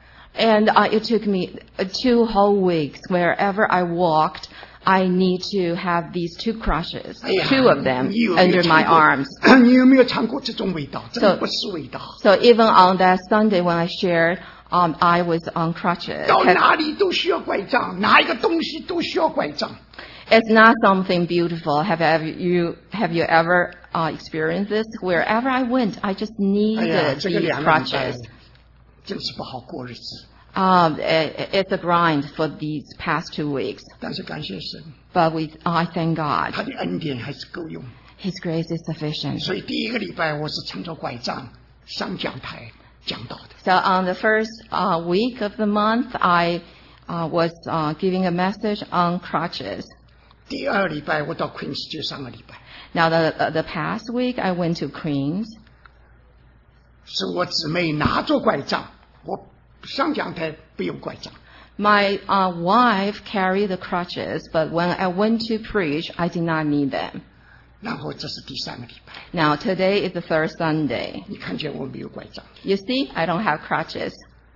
and uh, it took me uh, two whole weeks. Wherever I walked, I need to have these two crutches, 哎呀， two of them 你有没有 under my 尝过 arms. 你有没有尝过这种味道？真的 So- 不是味道。 So even on that Sunday when I shared, um, I was on crutches. 到 Have- 哪里都需要拐杖，哪一个东西都需要拐杖。 It's not something beautiful. Have ever, you have you ever uh, experienced this? Wherever I went, I just 哎呀， needed 这个 these 两个礼拜 crutches. 真是不好过日子。 Um, it, it's a grind for these past two weeks, 但是感谢神， but we, I thank God. 他的恩典还是够用。 His grace is sufficient. 所以第一个礼拜我是撑着拐杖上讲台讲道的。 So on the first uh, week of the month, I uh, was uh, giving a message on crutches. 第二礼拜我到 Queens 就上个礼拜， Now the uh, the past week, I went to Queens. 是我姊妹拿着拐杖，我上讲台不用拐杖。 My uh, wife carried the crutches, but when I went to preach, I did not need them. 然后这是第三个礼拜， Now today is the third Sunday. 你看见我没有拐杖， You see, I don't have crutches.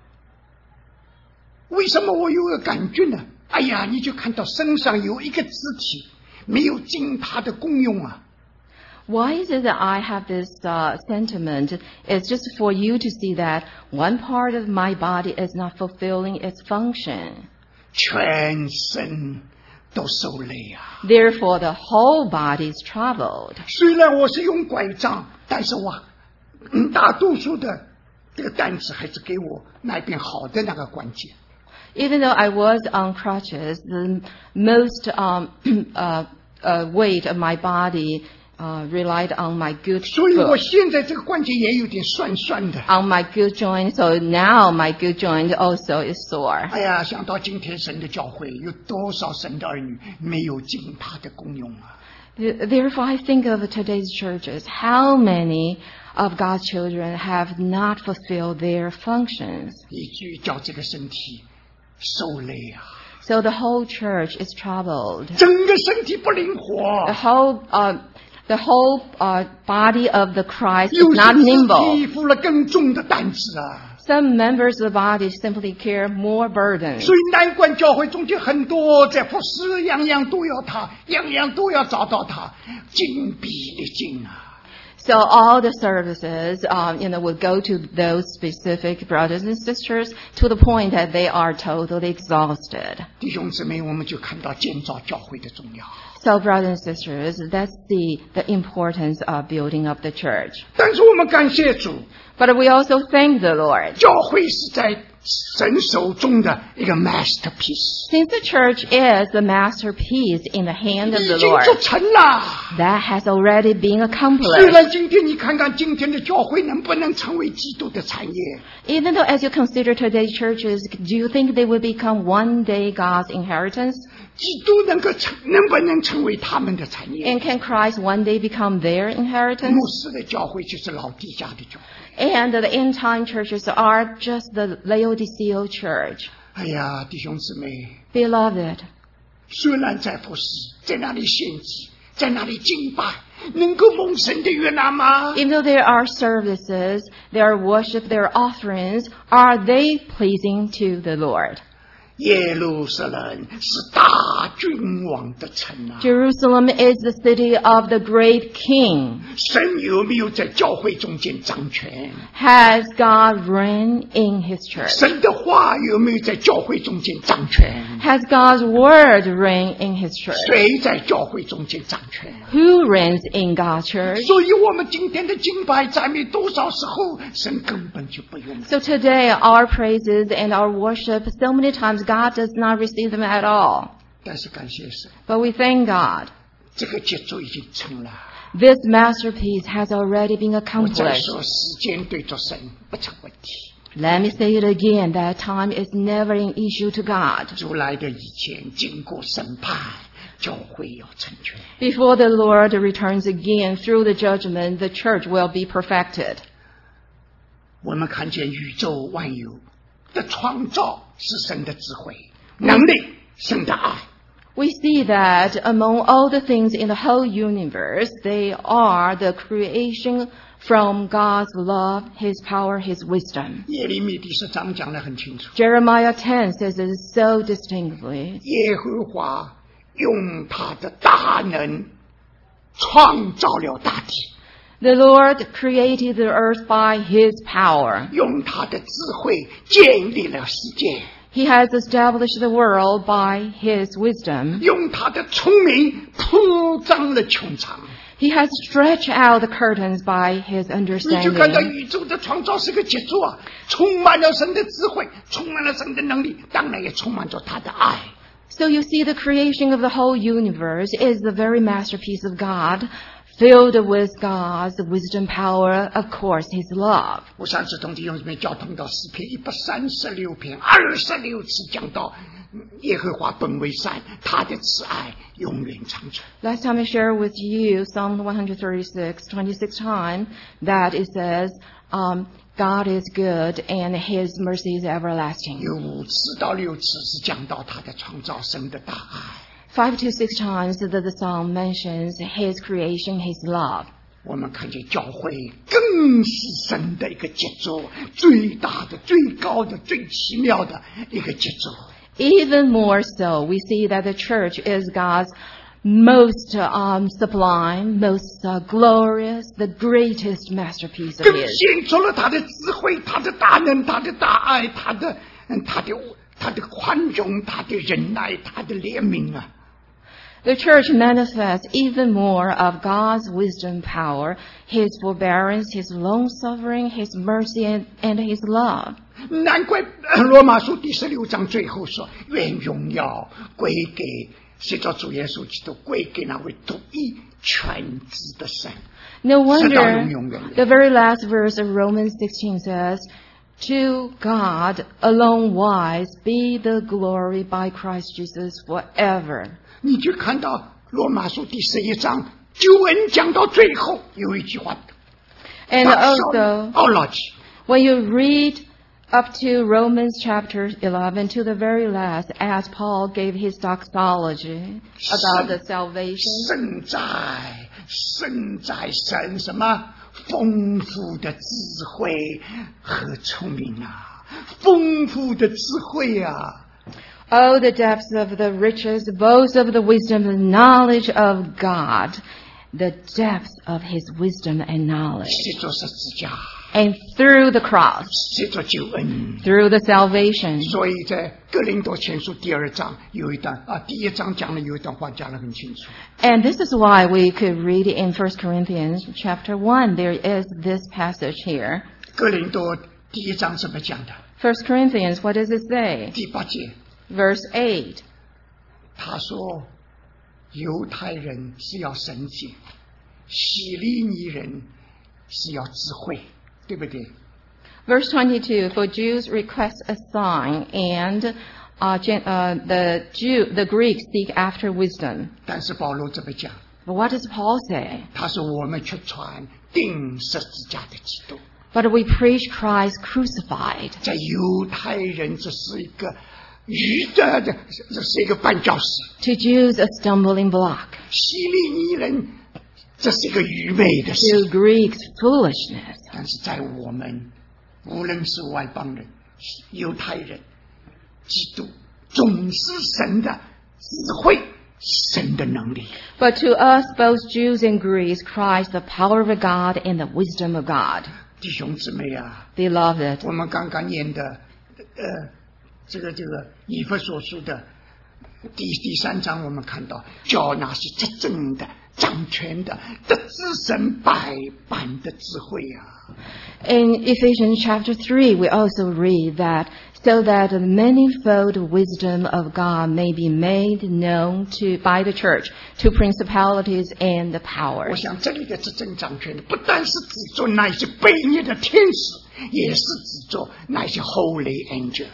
为什么我有个感觉呢？哎呀，你就看到身上有一个肢体没有尽它的功用啊！ Why is it that I have this uh, sentiment? It's just for you to see that one part of my body is not fulfilling its function. 全身都受累啊！ Therefore, the whole body is troubled. 虽然我是用拐杖，但是我嗯大多数的这个担子还是给我那边好的那个关节。 Even though I was on crutches, the most um, uh, uh, weight of my body uh, relied on my good 所以我 foot, 现在这个关节也有点酸酸的。 on my good joint. So now my good joint also is sore. 哎呀，想到今天神的教会有多少神的儿女没有尽他的功用啊！ Therefore, I think of today's churches. How many of God's children have not fulfilled their functions? 以至于叫这个身体受累啊， So the whole church is troubled. 整个身体不灵活 The。whole uh, The whole uh, body of the Christ 有 is 些 not 肢 nimble. 体负了更重的担子啊。 Some members of the body simply carry more burden. 所以难怪教会中间很多在服侍，样样都要他，样样都要找到他，精疲力尽啊。 So all the services, um, you know, would go to those specific brothers and sisters to the point that they are totally exhausted. 弟兄姊妹，我们就看到建造教会的重要。 So brothers and sisters, let's see the importance of building up the church. 但是我们感谢主， But we also thank the Lord. 教会是在神手中的一个 masterpiece， Since the church is the masterpiece in the hand of 已 the 经 Lord, 做成了。 that has already been 虽 accomplished. 然今天你看看今天的教会能不能成为基督的产业？ Even though as you consider today's churches, do you think they will become one day God's inheritance? 基督能够成，能不能成为他们的产业？ And can Christ one day become their 牧 inheritance? 师的教会就是老底家的教会。 And the end time churches are just the Laodicea church. 哎呀，弟兄姊妹， Beloved, 虽然在服侍，在那里献祭，在那里敬拜，能够蒙神的悦纳吗？ even though there are services, there are worship, there are offerings, are they pleasing to the Lord? 耶路撒冷是大君王的城啊！ Jerusalem is the city of the great king. 神有没有在教会中间掌权？ Has God reigned in his church? 神的话有没有在教会中间掌权？ Has God's word reigned in his church? 谁在教会中间掌权？ Who reigns in God's church? 所以我们今天的敬拜赞美多少时候，神根本就不用。 So today, our praises and our worship, so many times God does not receive them at all. 但是感谢神， But we thank God. 这个杰作已经成了。 This masterpiece has already been 我再 accomplished. 说，时间对着神不成问题。 Let me say it again, that time is never an issue to God. 主来的以前，经过审判，教会要成全。 Before the Lord returns again through the judgment, the church will be perfected. 我们看见宇宙万有的创造是神的智慧、能力、神的爱。 We see that among all the things in the whole universe, they are the creation from God's love, His power, His wisdom. 耶利米第十章讲得很清楚， Jeremiah ten says it so distinctly. 耶和华用他的大能创造了大地， The Lord created the earth by His power. 用他的智慧建立了世界， He has established the world by His wisdom. 用他的聪明铺张了穹苍。 He has stretched out the curtains by His 你就看到 understanding. 宇宙的创造是个杰作啊，充满了神的智慧，充满了神的能力，当然也充满着他的爱。 So you see, the creation of the whole universe is the very masterpiece of God, filled with God's wisdom, power, of course, His love. 我上次同弟兄姊妹交通到诗篇一百三十六篇二十六次讲到耶和华本为善，他的慈爱永远长存。 Last time I shared with you Psalm one thirty-six, twenty-six times, that it says, um, God is good and His mercy is everlasting. 有五次到六次是讲到他的创造，神的大爱。 Five to six times that the psalm mentions His creation, His love. 我们看见教会更是神的一个杰作，最大的、最高的、最奇妙的一个杰作。 Even more so, we see that the church is God's most um, sublime, most uh, glorious, the greatest masterpiece of 更 His. 显出了他的智慧、他的大能、他的大爱、他的嗯、他的他的宽容、他的忍耐、他的怜悯啊！ The church manifests even more of God's wisdom, power, His forbearance, His long-suffering, His mercy, and, and His love. 难怪罗马书第十六章最后说：“愿荣耀归给随着主耶稣基督，归给那位独一全知的神。” No 直到 wonder 永永远远。 the very last verse of Romans sixteen says, To God alone wise be the glory by Christ Jesus forever. 你就看到罗马书第十一章救恩讲到最后有一句话， And 把小 also, 奥拉基 when you read up to Romans chapter eleven to the very last, as Paul gave his doxology about the salvation, 圣哉， 神在神什么丰富的智慧和聪明啊，丰富的智慧啊。 Oh, the depths of the riches, both of the wisdom and knowledge of God, the depths of His wisdom and knowledge. 借着十字架， And through the cross, 借着救恩。 through the salvation. 所以在哥林多前书第二章有一段啊，第一章讲了有一段话讲得很清楚。 And this is why we could read in First Corinthians chapter one. There is this passage here. 哥林多第一章怎么讲的？ First Corinthians, what does it say? 第八节， Verse eight. 他说犹太人是要神迹，希利尼人是要智慧，对不对？ Verse twenty-two, for Jews request a sign, and uh, Gen- uh, the Jew, the Greeks seek after wisdom. 但是保罗怎么讲？ But what does Paul say? 他说我们却传钉十字架的基督。 But we preach Christ crucified. 在犹太人这是一个愚的，这这是一个绊脚石； To Jews, a stumbling block. 希利尼人这是一个愚昧的事。 To Greeks, foolishness. 但是在我们，无论是外邦人、犹太人，基督总是神的智慧、神的能力。 But to us, both Jews and Greeks, Christ, the power of God and the wisdom of God. 弟兄姊妹啊， Beloved, 我们刚刚念的，呃，这个这个以弗所书的第第三章，我们看到叫那些执政的、掌权的，得知神百般的智慧啊。 in Ephesians chapter three, we also read that so that the manifold wisdom of God may be made known to by the church to principalities and the 我 powers. 想这里的执政掌权的，不但是指着那些悖逆的天使，也是指着那些 holy angel。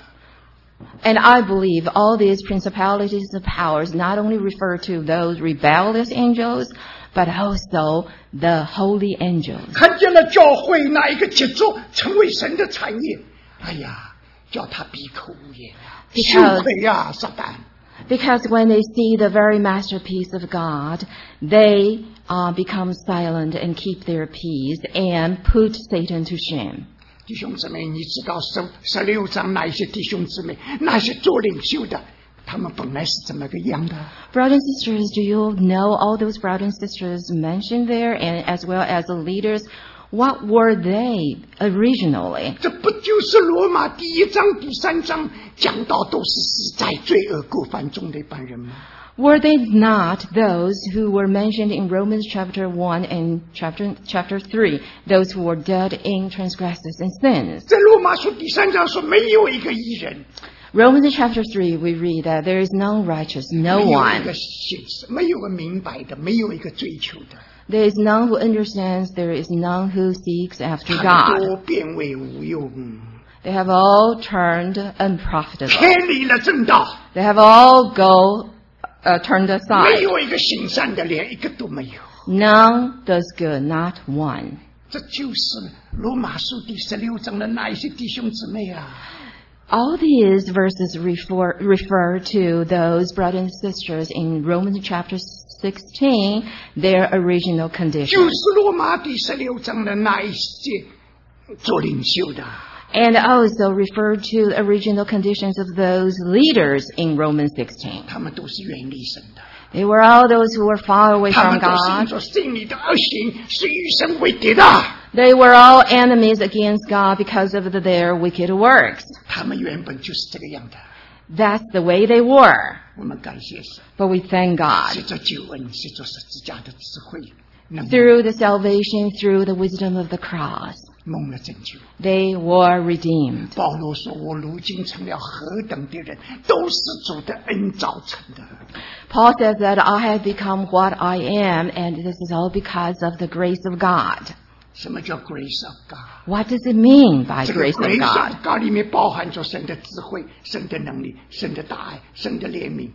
And I believe all these principalities and powers not only refer to those rebellious angels, but also the holy angels. 看见了教会那一个杰作成为神的产业，哎呀，叫他闭口无言啊， Because- 羞愧呀，撒旦！ Because when they see the very masterpiece of God, they uh, become silent and keep their peace and put Satan to shame. 弟兄姊妹，你知道十十六章那一些弟兄姊妹，那些做领袖的，他们本来是怎么个样的？ Brothers and sisters, do you know all those brothers and sisters mentioned there, and as well as the leaders? What were they originally? 这不就是罗马第一章、第三章讲到都是死在罪恶过犯中的一般人吗？ Were they not those who were mentioned in Romans chapter one and chapter chapter three, those who were dead in transgressions and sins? 在罗马书第三章说，没有一个义人， Romans chapter three, we read that there is none righteous, no 没有一 one. 个信实，没有个明白的，没有一个追求的， There is none who understands, there is none who seeks after 他们 God. 都变为无用， They have all turned unprofitable. 偏离了正道， They have all go uh, turned 没 aside. 有一个行善的，连一个都没有。 None does good, not one. 这就是罗马书第十六章的那一些弟兄姊妹啊。 All these verses refer, refer to those brothers and sisters in Romans chapter sixteen, their original 就 condition. 是罗马第十六章的那一些做领袖的， And also refer to the original conditions of those leaders in Romans sixteen. 他们都是远离神的， They were all those who were far away 他 from 们都是因 God. 着心里的恶行，是与神为敌的。 They were all enemies against God because of the, their wicked works. 他们原本就是这个样的。 That's the way they were. 我们感谢神， But we thank 借 God. 着救恩，借着十字架的智慧，能 Through the salvation, through the wisdom of the cross, 蒙了拯救。 they were redeemed. 保罗说：“我如今成了何等的人，都是主的恩造成的。” Paul says that I have become what I am, and this is all because of the grace of God. 什么叫 grace of God？ What does it mean by 这个 grace of grace God? of God 里面包含着神的智慧、神的能力、神的大爱、神的怜悯。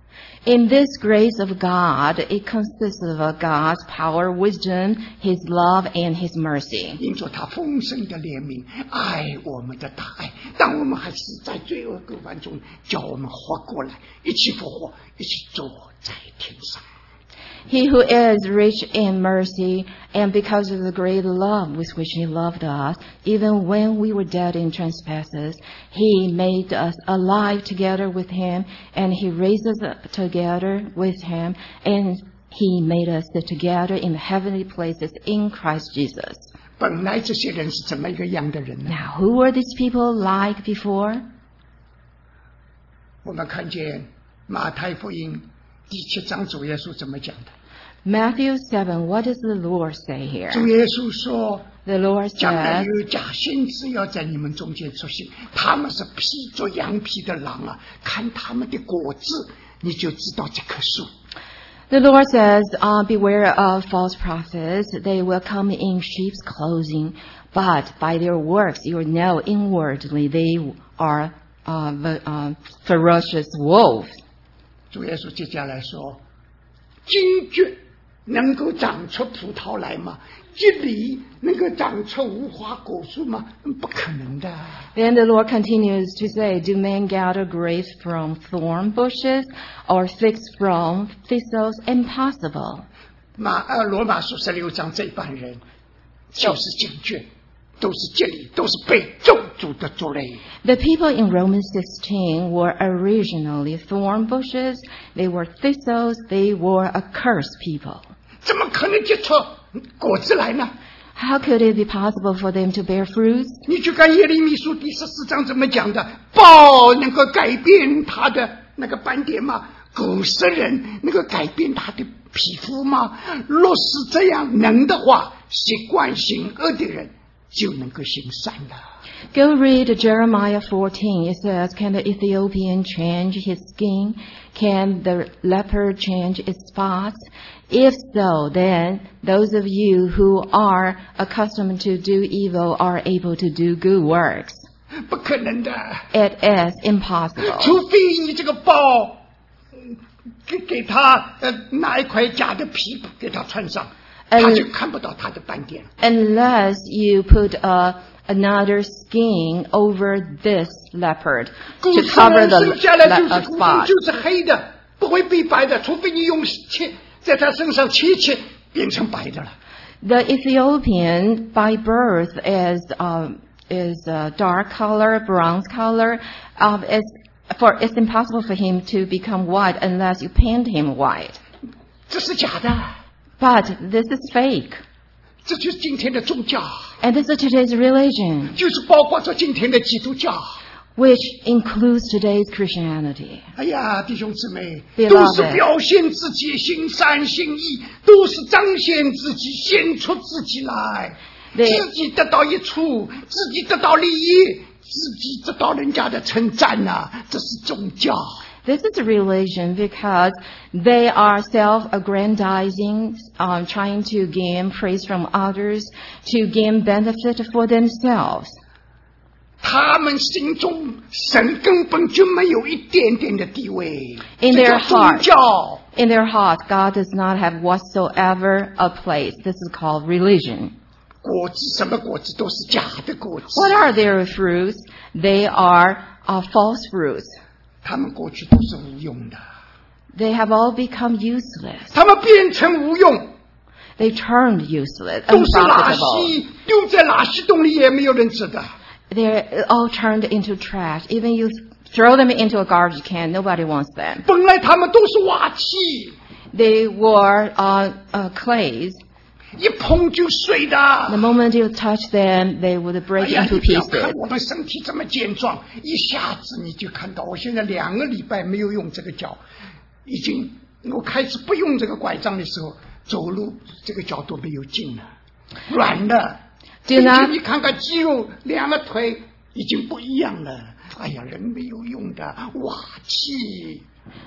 In this grace of God, it consists of God's power, wisdom, His love, and His mercy. 因着他丰盛的怜悯，爱我们的大爱，当我们还是在罪恶过犯中，叫我们活过来，一起复活，一起坐在天上。 He who is rich in mercy, and because of the great love with which he loved us, even when we were dead in trespasses, he made us alive together with him, and he raised us up together with him, and he made us sit together in the heavenly places in Christ Jesus. 本来这些人是怎么一个样的人呢？ Now, who were these people like before? 我们看见马太福音第七章主耶稣怎么讲的？ Matthew seven, what does the Lord say here? 主耶稣说， The Lord 将来 says, 有假先知要在你们中间出现，他们是披着羊皮的狼啊！看他们的果子，你就知道这棵树。 The Lord says, uh, beware of false prophets. They will come in sheep's clothing, but by their works you will know inwardly they are uh, the, uh, ferocious wolves. 主耶稣接下来说：“荆棘能够长出葡萄来吗？棘藜能够长出无花果树吗？不可能的。” Then the Lord continues to say, do men gather grapes from thorn bushes or figs from thistles? Impossible. 马呃罗马书十六章这班人就是荆棘，都是棘藜，都是被咒诅的族类。 The people in Romans sixteen were originally thorn bushes. They were thistles. They were a cursed people. 怎么可能结出果子来呢？ How could it be possible for them to bear fruits? 你去看耶利米书第十四章怎么讲的？豹能够改变他的那个斑点吗？古时人能够改变他的皮肤吗？若是这样能的话，习惯行恶的人就能够行善了。 Go read Jeremiah fourteen. It says, can the Ethiopian change his skin? Can the leopard change its spots? If so, then those of you who are accustomed to do evil are able to do good works. 不可能的， It is impossible. 除非你这个豹给给他呃拿一块假的皮给他穿上， 嗯他就看不到他的斑点。 Unless you put a, another skin over this leopard 古 to 时 cover 人 the 生下来就 le- 是 a 骨头 spot. 就是黑的，不会变白的，除非你用切在他身上切切变成白的了。 The Ethiopian by birth is um, is a dark color, bronze color. Um, it's for it's impossible for him to become white unless you paint him white. 这是假的， But this is fake, 这就是今天的宗教， and this is today's religion, 就是包括着今天的基督教。 which includes today's Christianity. 哎呀，弟兄姊妹， Beloved 都是表现自己，行善行义，都是彰显自己，显出自己来， They- 自己得到益处，自己得到利益，自己得到人家的称赞呐、啊，这是宗教。 This is a religion because they are self-aggrandizing, um, trying to gain praise from others, to gain benefit for themselves. 他们心中神根本就没有一点点的地位， In 这 their 叫宗 heart. 教。 In their heart, God does not have whatsoever a place. This is called religion. 果子什么果子都是假的果子， What are their fruits? They are uh, false fruits. 他们过去都是无用的， They have all become useless. 他们变成无用， They turned useless, 都是垃 unprofitable. 圾，丢在垃圾桶里也没有人知道。 They're all turned into trash. Even you throw them into a garbage can, nobody wants them. 本来他们都是瓦器， They were uh, uh, clays. 一碰就碎的。 The moment you touch them, they would 哎 break 呀， into 你不要看 pieces. 我们身体这么健壮，一下子你就看到，我现在两个礼拜没有用这个脚，已经我开始不用这个拐杖的时候，走路这个脚都没有劲了，软的。 Do not- 你看看肌肉，两个腿已经不一样了。哎呀，人没有用的瓦器。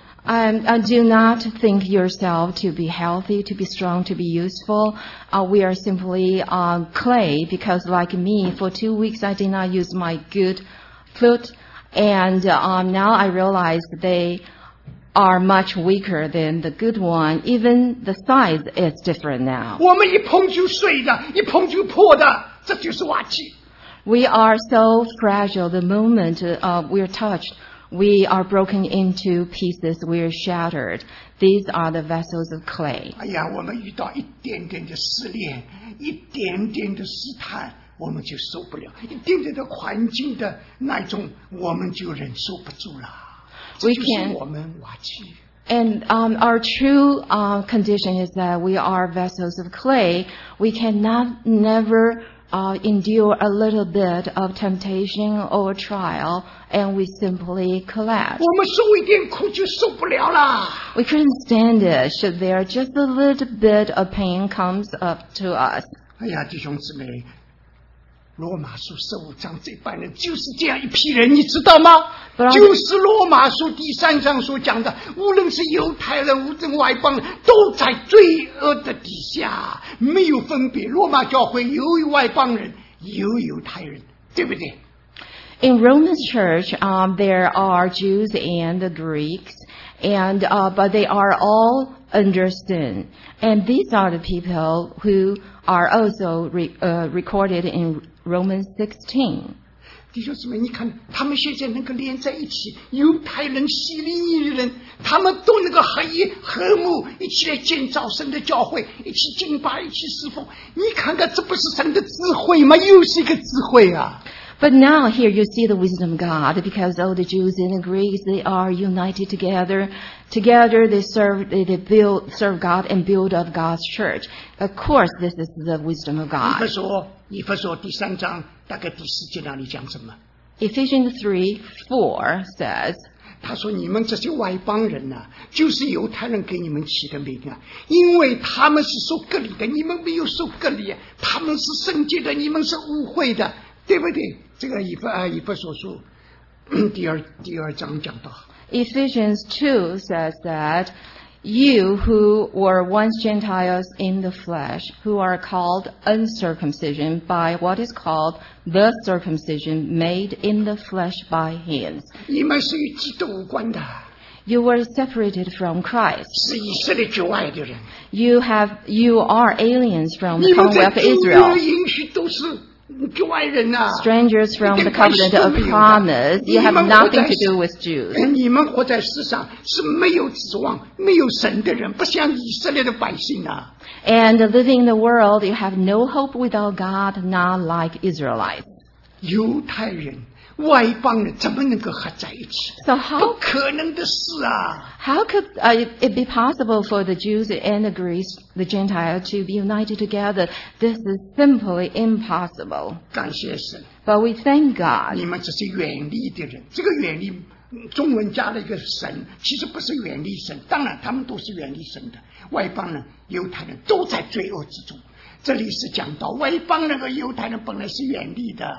Um, uh, do not think yourself to be healthy, to be strong, to be useful. Uh, we are simply uh, clay because, like me, for two weeks I did not use my good foot, and um, now I realize they are much weaker than the good one. Even the size is different now. 我们一碰就碎的，一碰就破的，这就是瓦器。 We are so fragile. The moment uh, we are touched, We are broken into pieces. We are shattered. These are the vessels of clay. 哎呀，我们遇到一点点的试炼，一点点的试探，我们就受不了；一点点的环境的那种，我们就忍受不住了。这就是我们瓦器。 And um, our true uh, condition is that we are vessels of clay. We cannot never uh, endure a little bit of temptation or trial, and we simply collapse. 我们受一点苦就受不了了。 We couldn't stand it. Should there just a little bit of pain comes up to us? 哎呀，弟兄姊妹，罗马书十五章这班人就是这样一批人，你知道吗？ But 就是罗马书第三章所讲的，无论是犹太人，无论外邦人，都在罪恶的底下，没有分别。罗马教会有外邦人，有犹太人，对不对？ In Roman church, um, there are Jews and the Greeks, and uh, but they are all under sin. And these are the people who are also re, uh, recorded in Romans sixteen. 弟兄姊妹，你看他们现在能够连在一起，犹太人、希利尼人，他们都能够合一和睦，一起来建造神的教会，一起敬拜，一起侍奉。你看看，这不是神的智慧吗？又是一个智慧啊！ But now here you see the wisdom of God, because all the Jews and the Greeks, they are united together. Together they serve, they, they build, serve God and build up God's church. Of course, this is the wisdom of 以 God. 弗所，以弗所第三章大概第四节那里讲什么？ Ephesians three four says, 他说：“你们这些外邦人呐、啊，就是犹太人给你们起的名啊，因为他们是受割礼的，你们没有受割礼，他们是圣洁的，你们是污秽的，对不对？”这个以弗啊，以弗所书第二第二章讲到。 Ephesians two says that you who were once Gentiles in the flesh, who are called uncircumcision by what is called the circumcision made in the flesh by hands. 你们是与基督无关的， You were separated from Christ. 是以色列之外的人。 You have, you are aliens from the 你们在 Commonwealth of 主约 Israel. 应许都是之外人呐、啊。 Strangers from the covenant of promise. You have nothing to do with Jews. 你们活在世上是没有指望、没有神的人，不像以色列的百姓啊。 And living in the world, you have no hope without God, not like Israelites. 犹太人、外邦人怎么能够合在一起？ So 不 how 可能的事啊！ how could uh, it be possible for the Jews and the Greeks, the Gentiles, to be united together? This is simply impossible. 感谢神， But we thank God. 你们这些远离的人，这个远离，嗯中文加了一个神，其实不是远离神，当然他们都是远离神的。外邦人、犹太人都在罪恶之中。这里是讲到外邦人和犹太人本来是远离的。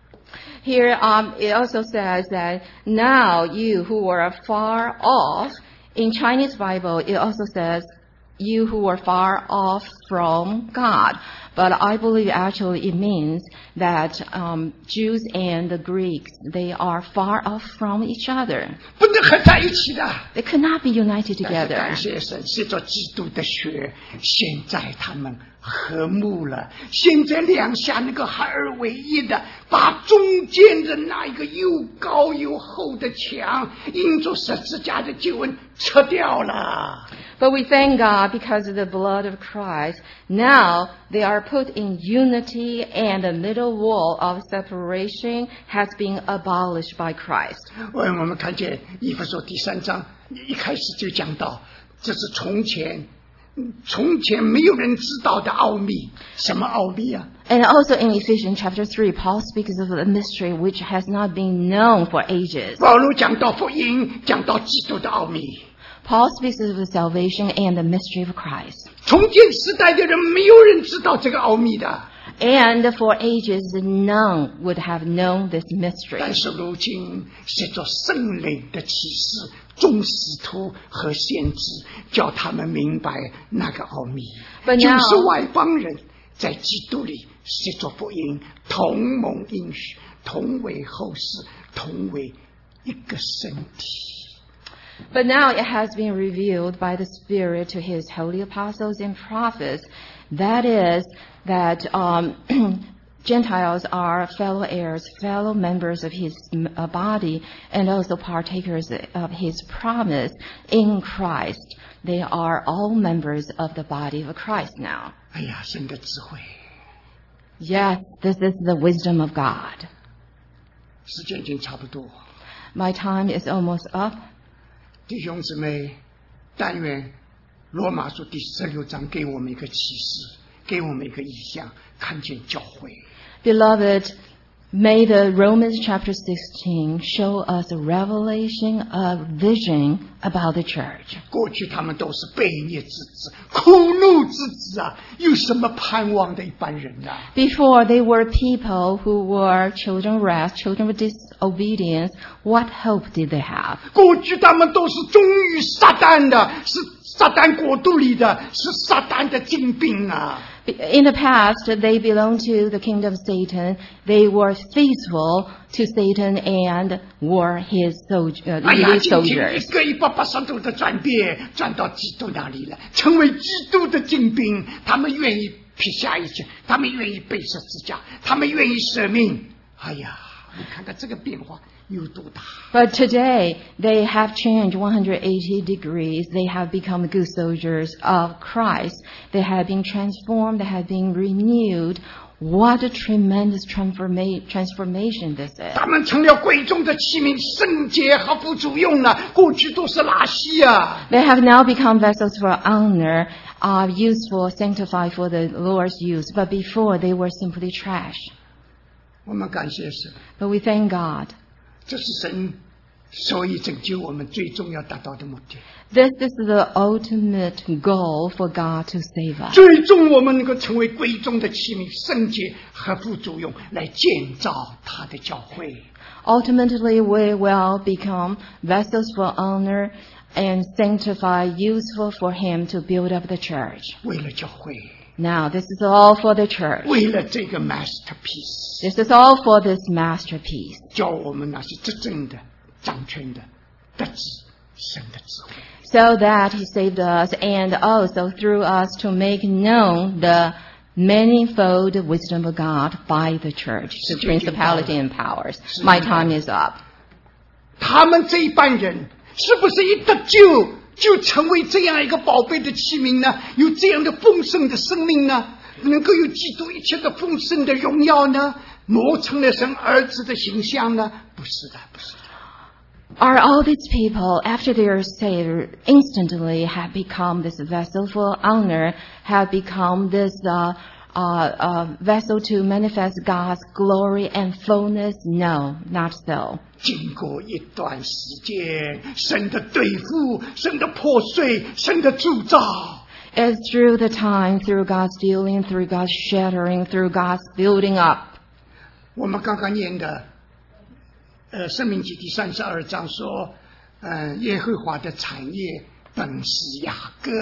Here, um, it also says that now you who were far off, in Chinese Bible, it also says you who were far off from God. But I believe actually it means that um, Jews and the Greeks, they are far off from each other. 不能合在一起的。 They could not be united 但是 together. 感谢神，借着基督的血，现在他们和睦了。现在两下那个合而为一的，把中间的那一个又高又厚的墙，因着十字架的救恩撤掉了。 But we thank God because of the blood of Christ. Now they are put in unity, and the middle wall of separation has been abolished by Christ. 我我们看见以弗所第三章一开始就讲到，这是从前从前没有人知道的奥秘。什么奥秘啊？ And also in Ephesians chapter three, Paul speaks of a mystery which has not been known for ages. 保罗讲到福音，讲到基督的奥秘。 Paul speaks of the salvation and the mystery of Christ. 从前时代的人没有人知道这个奥秘的。 And for ages, none would have known this 但 mystery. 是如今借着圣灵的启示，众使徒和先知叫他们明白那个奥秘， But 就 now- 是外邦人在基督里借着福音同蒙应许，同为后世，同为一个身体。 But now it has been revealed by the Spirit to His holy apostles and prophets. That is, that um, Gentiles are fellow heirs, fellow members of his uh, body, and also partakers of his promise in Christ. They are all members of the body of Christ now. 哎呀，神的智慧！ Yes, this is the wisdom of God. 时间已经差不多， My time is almost up. 弟兄姊妹，但愿罗马书第十六章给我们一个启示，给我们一个意象，看见教会。 Beloved, may the Romans chapter sixteen show us a revelation of vision about the church. 过去他们都是悖逆之子、苦怒之子啊，有什么盼望的一般人啊？ Before, they were people who were children of wrath, children of disobedience. What hope did they have? 过去他们都是忠于撒旦的，是撒旦国度里的，是撒旦的精兵啊！ In the past, they belonged to the kingdom of Satan. They were faithful to Satan and were his soldier, 哎呀， his 今天 soldiers. 一个一百八十度的转变，转到基督那里了，成为基督的精兵。他们愿意撇下一切，他们愿意背十字架，他们愿意舍命。哎呀，你看看这个变化有多大！ But today, they have changed one hundred eighty degrees. They have become good soldiers of Christ. They have been transformed. They have been renewed. What a tremendous transforma- transformation this is. 他们成了贵重的器皿，圣洁和副主用了。过去都是垃圾啊！ They have now become vessels for honor, uh, useful, sanctified for the Lord's use. But before, they were simply trash. 我们感谢神， But we thank God. 这是神所以拯救我们最重要达到的目的。 This is the ultimate goal for God to save us. 最终我们能够成为贵重的器皿，圣洁和副主用，来建造他的教会。 Ultimately, we will become vessels for honor and sanctified, useful for Him to build up the church. 为了教会， Now, this is all for the church. 为了这个 masterpiece， This is all for this masterpiece. 叫我们那些执政的、掌权的得知神的智慧。 So that He saved us and also through us to make known the manifold wisdom of God by the church, the principality and powers. My time is up. 他们这一班人是不是一得救就成为这样一个宝贝的器皿呢？有这样的丰盛的生命呢？能够有基督一切的丰盛的荣耀呢？磨成了神儿子的形象呢？不是的，不是的。 Are all these people, after they are saved, instantly have become this vessel for honor, have become this uh, uh, uh, vessel to manifest God's glory and fullness? No, not so. 经过一段时间，神的对付，神的破碎，神的铸造， It's through the time, through God's dealing, through God's shattering, through God's building up. 我们刚刚念的，呃，《申命记》第三十二章说，呃，耶和华的产业本是雅各。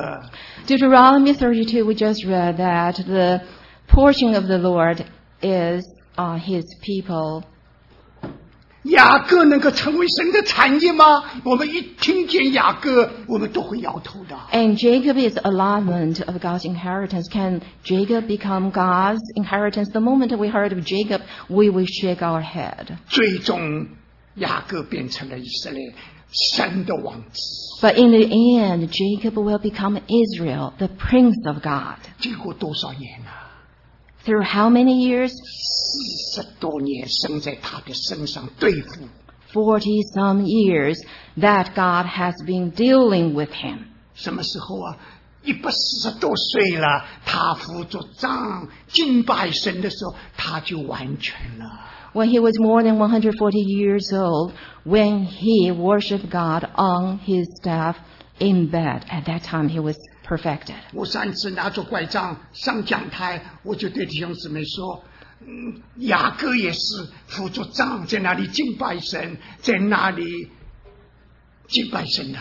Deuteronomy thirty-two, we just read that the portion of the Lord is uh, His people. 雅各能够成为神的产业吗？我们一听见雅各，我们都会摇头的。 And Jacob is allotment of God's inheritance. Can Jacob become God's inheritance? The moment we heard of Jacob, we will shake our head. 最终，雅各变成了以色列神的王子。 But in the end, Jacob will become Israel, the prince of God. 经过多少年啊？ Through how many years? 四十多年生在他的身上对付。 Forty some years that God has been dealing with him. 什么时候啊？一百四十多岁了，他扶着杖敬拜神的时候，他就完全了。 When he was more than one hundred forty years old, when he worshiped God on his staff in bed, at that time he was perfected. 我上次拿着拐杖上讲台，我就对弟兄姊妹说，嗯，雅各也是扶着杖在那里敬拜神，在那里敬拜神的。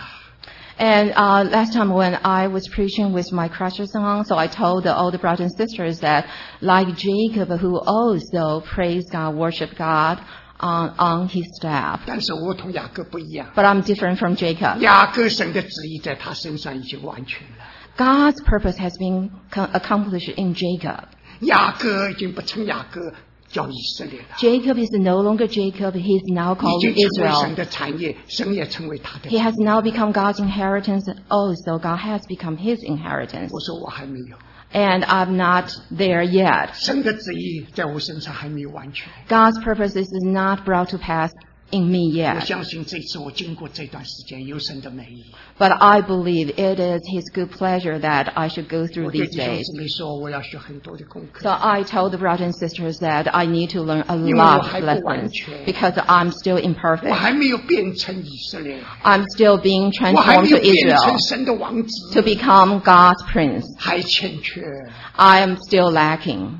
And uh, last time when I was preaching with my crutches on, so I told the older brothers and sisters that like Jacob, who also praised God, worshiped God on, on his staff. 但是我同雅各不一样， But I'm different from Jacob. 雅各神的旨意在他身上已经完全了。 God's purpose has been co- accomplished in Jacob. 雅各已经不称雅各，叫以色列了。 Jacob is no longer Jacob, he is now 已 called 经成为 Israel. 神的产业，神也成为他的。 He has now become God's inheritance. Also, God has become his inheritance. 我说我还没有， And I'm not there yet. 神的旨意在我身上还没有完全。 God's purposes is not brought to pass in me 我 yet. 相信这次我经过这段时间有神的美意。 But I believe it is his good pleasure that I should go 我 through 对 these 弟兄 days. 姊妹说，我要学很多的功 So 课， I told the brothers and sisters that I need to learn a 因为 lot 我 of 还不完 lessons 全， because I'm still 我 imperfect. 还没有变成以色列， I'm still being 我还 transformed 没 to 有变 Israel 成神的王子， to become God's prince. 还欠缺。 I am still lacking.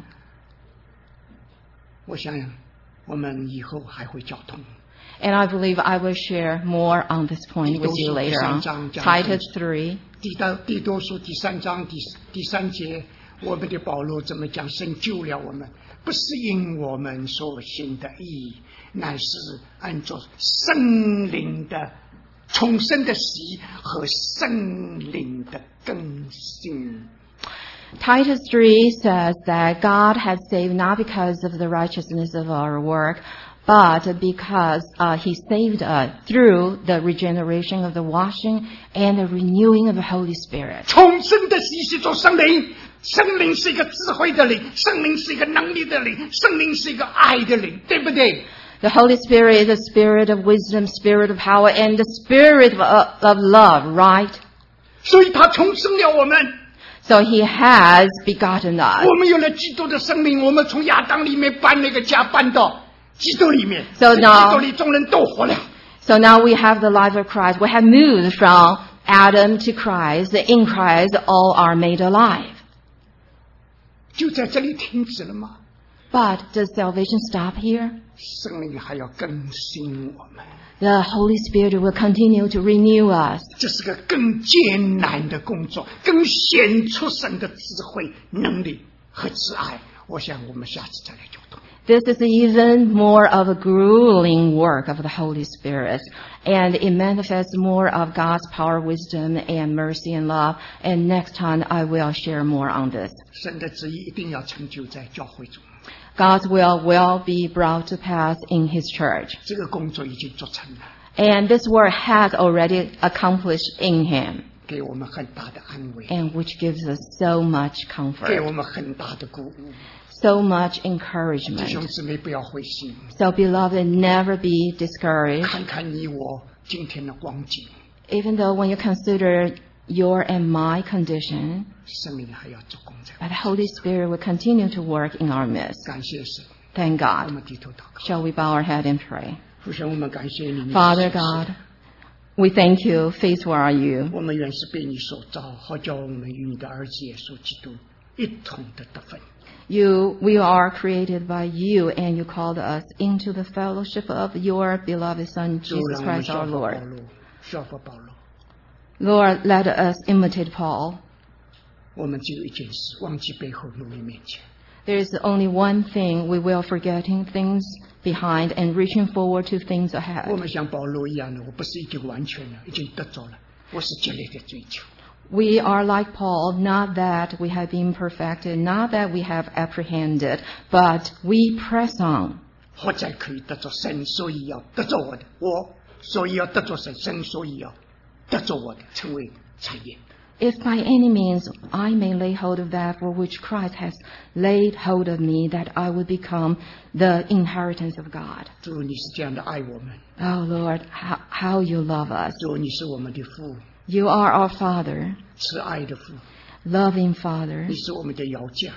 我想我们以后还会交通。 And I believe I will share more on this point with you later on. Titus three. 地道地多书第三章第第三节，我们的保罗怎么讲？神救了我们，不是因我们所行的义，乃是按照圣灵的重生的喜和圣灵的更新。 Titus three says that God has saved not because of the righteousness of our work, but because uh, he saved us through the regeneration of the washing and the renewing of the Holy Spirit. 重生的喜是做圣灵，圣灵是一个智慧的灵，圣灵是一个能力的灵，圣灵是一个爱的灵，对不对？ The Holy Spirit is a spirit of wisdom, spirit of power, and the spirit of, of love, right? 所以他重生了我们。 So he has begotten us. 我们有了基督的生命，我们从亚当里面搬那个家搬到基督里面， So 在 now- 基督里众人都活了。 So now we have the life of Christ. We have moved from Adam to Christ. In Christ, all are made alive. 就在这里停止了吗？ But does salvation stop here? 圣灵还要更新我们， The Holy Spirit will continue to renew us. 这是个更艰难的工作，更显出神的智慧、能力和慈爱。我想我们下次再来交通。 This is even more of a grueling work of the Holy Spirit, and it manifests more of God's power, wisdom, and mercy and love. And next time I will share more on this. 神的旨意一定要成就在教会中， God's will will be brought to pass in His church. 这个工作已经做成了， And this work has already accomplished in Him, 给我们很大的安慰， and which gives us so much 给 comfort, 我们很大的鼓舞。 so much 弟兄 encouragement. 姊妹，不要灰心， So, beloved, never be discouraged. 看看你我今天的光景， Even though when you consider your and my condition, 生命还要做工在。 but the Holy Spirit will continue to work in our midst. 感谢神， Thank 我 God. 们低头祷告。 Shall we bow our head and pray? 父神，我们感谢你， Father God, we thank you. Faithful are you. 我们原是被你所造，好叫我们与你的儿子耶稣基督一同的得分。 You, we are created by you, and you called us into the fellowship of your beloved Son, 主 Jesus 让我们 Christ 效 our 法保 Lord. 罗，效法保罗。 Lord, let us imitate Paul. 我们只有一件事，忘记背后，努力面前。 There is only one thing: we will forgetting things behind and reaching forward to things 我 ahead. 们像保罗一样的，我不是已经完全了，已经得着了，我是激烈的追求。 We are like Paul, not that we have been perfected, not that we have apprehended, but we press on. 活在可以得着神，所以要得着我的，我所以要得着神，神所以要得着我的，成为产业。 If by any means I may lay hold of that for which Christ has laid hold of me, that I would become the inheritance of God. 主，你是这样的爱我们， Oh Lord, how, how you love us. 主，你是我们的父， You are our Father, 慈爱的父， loving Father. 你是我们的窑匠，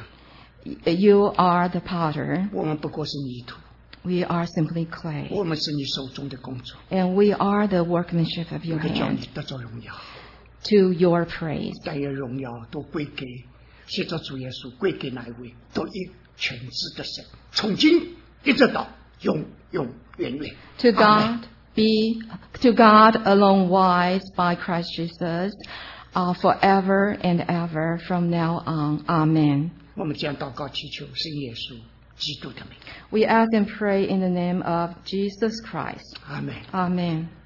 You are the potter. 我们不过是泥土， We are simply clay. 我们是你手中的工作， And we are the workmanship of 我 your 们叫 hand 你得着荣耀， to your praise. 但愿荣耀都归给借着主耶稣，归给那一位独一全知的神，从今一直到永永远远。 To 阿门 God be, to God alone wise by Christ Jesus, uh, forever and ever from now on. Amen. 我们将祷告祈求，是耶稣基督的名。 We ask and pray in the name of Jesus Christ. 阿门。 Amen.